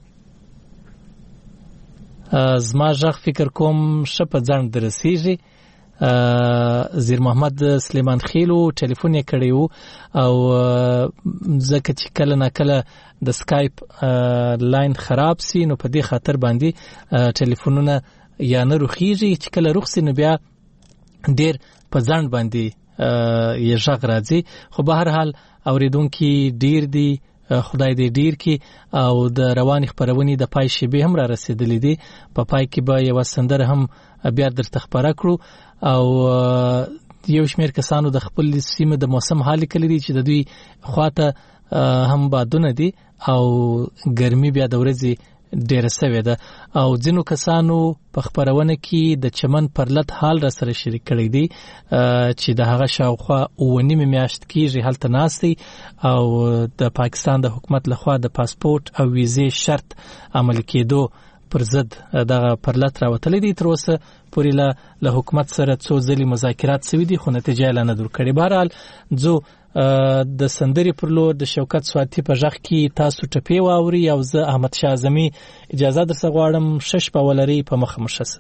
زما غږ فکر کوم ښه په ځنډ درسیږي. زیر محمد سلیمان خیلو ټلیفون یې کړی و او ځکه چې کله نه کله د سکایپ لاین خراب سي نو په دې خاطر باندې ټلیفونونه یا نه روخیږي چې کله روخ سي نو بیا ډېر په ځنډ باندې یې غږ راځي. خو به هر حال اوریدونکي ډېر دي خدای دې ډیر کی او د رواني خبرونې د پای شیبه هم را رسیدلې دي. په پا پای کې به یو سندره هم بیا درته خبره کړو او یو شمېر کسانو د خپل سیمه د موسم حال کړي دي چې د دوی خواته هم بادونه دي او ګرمي بیا د ورځې ډیره سوي ده او ځینو کسانو په خبرونه کې د چمن پرلت حال را سره شریک کړي دي چې د هغه شاوخوا اونیم میاشت کېږي هلته ناستي او د پاکستان د حکومت لخوا د پاسپورت او ویزې شرط عملي کېدو پر ضد دغه پرلت راوتلی دي. تر اوسه پورې له حکومت سره څو ځلې مذاکرات شوي دي خو نتیجه یې لا نه درکړې. بهرحال ځو د سندرې پر لور د شوکت سواتی په غږ کې تاسو ټپې واوري او زه احمد شاه اعظمي اجازه درڅخه غواړم ښه شپه ولرئ په مخه مو ښه.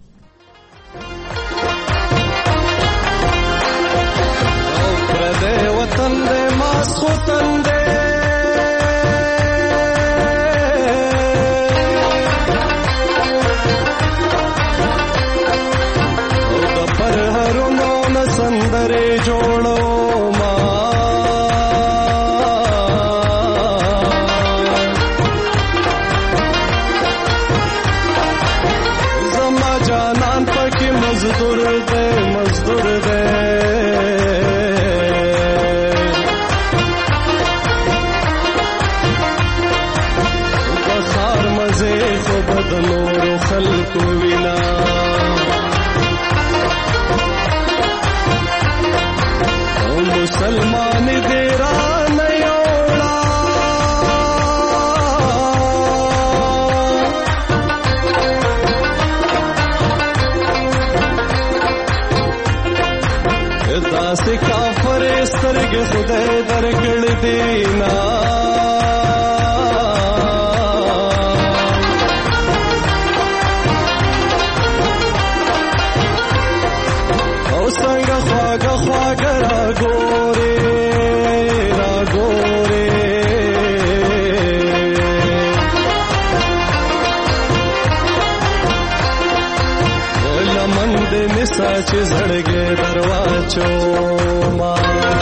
پردی وطن دی ماسخوتن دی او د پرهرونو نه سندرې جوړو مزدور دے مزدور دے بخار مزے کو بدنور خلق وینا مسلمان دیرا نیوڑا داسې کافر سترګې خدای درکړې دینا چې زړګې درواچو ما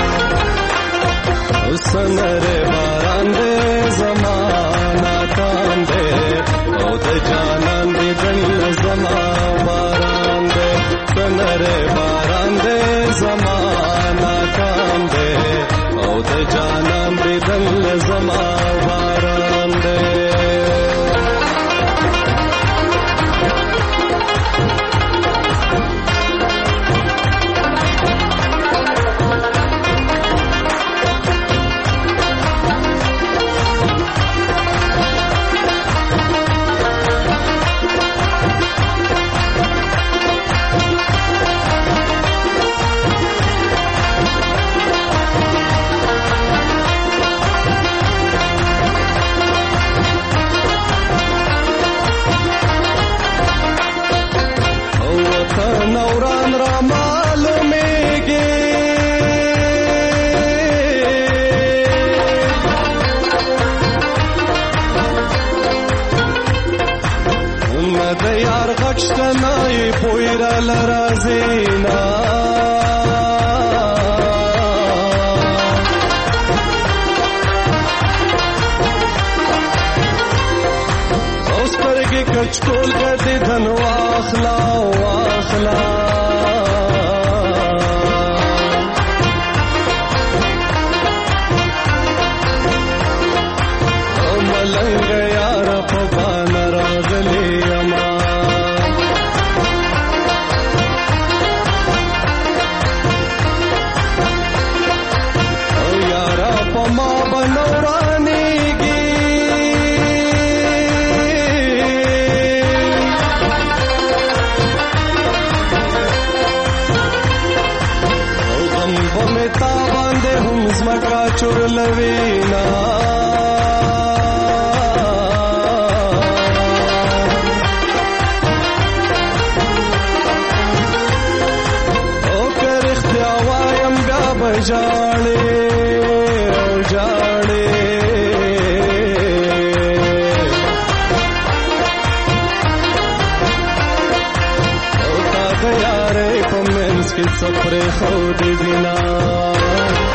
سنره باران دې زمانہ کان دې او د جانان دې دل زما باران دې سنره باران دې زمانہ کان دې او د جانان دې دل زما باران دې نوران را معلومیږي د یار غږ شته نه یې پوی راله راځي نه او سترګې کچکول کړي دن واخلا واخلا او ملنګ یار په بان راغلی اما او یار په ما بنورانیږي تا باندې هم زمکا چورلوینا او که رښتیا وایم بیا به ژاړې او ژاړې او تا د یارې په منځ کې څه پرېښودې دي نه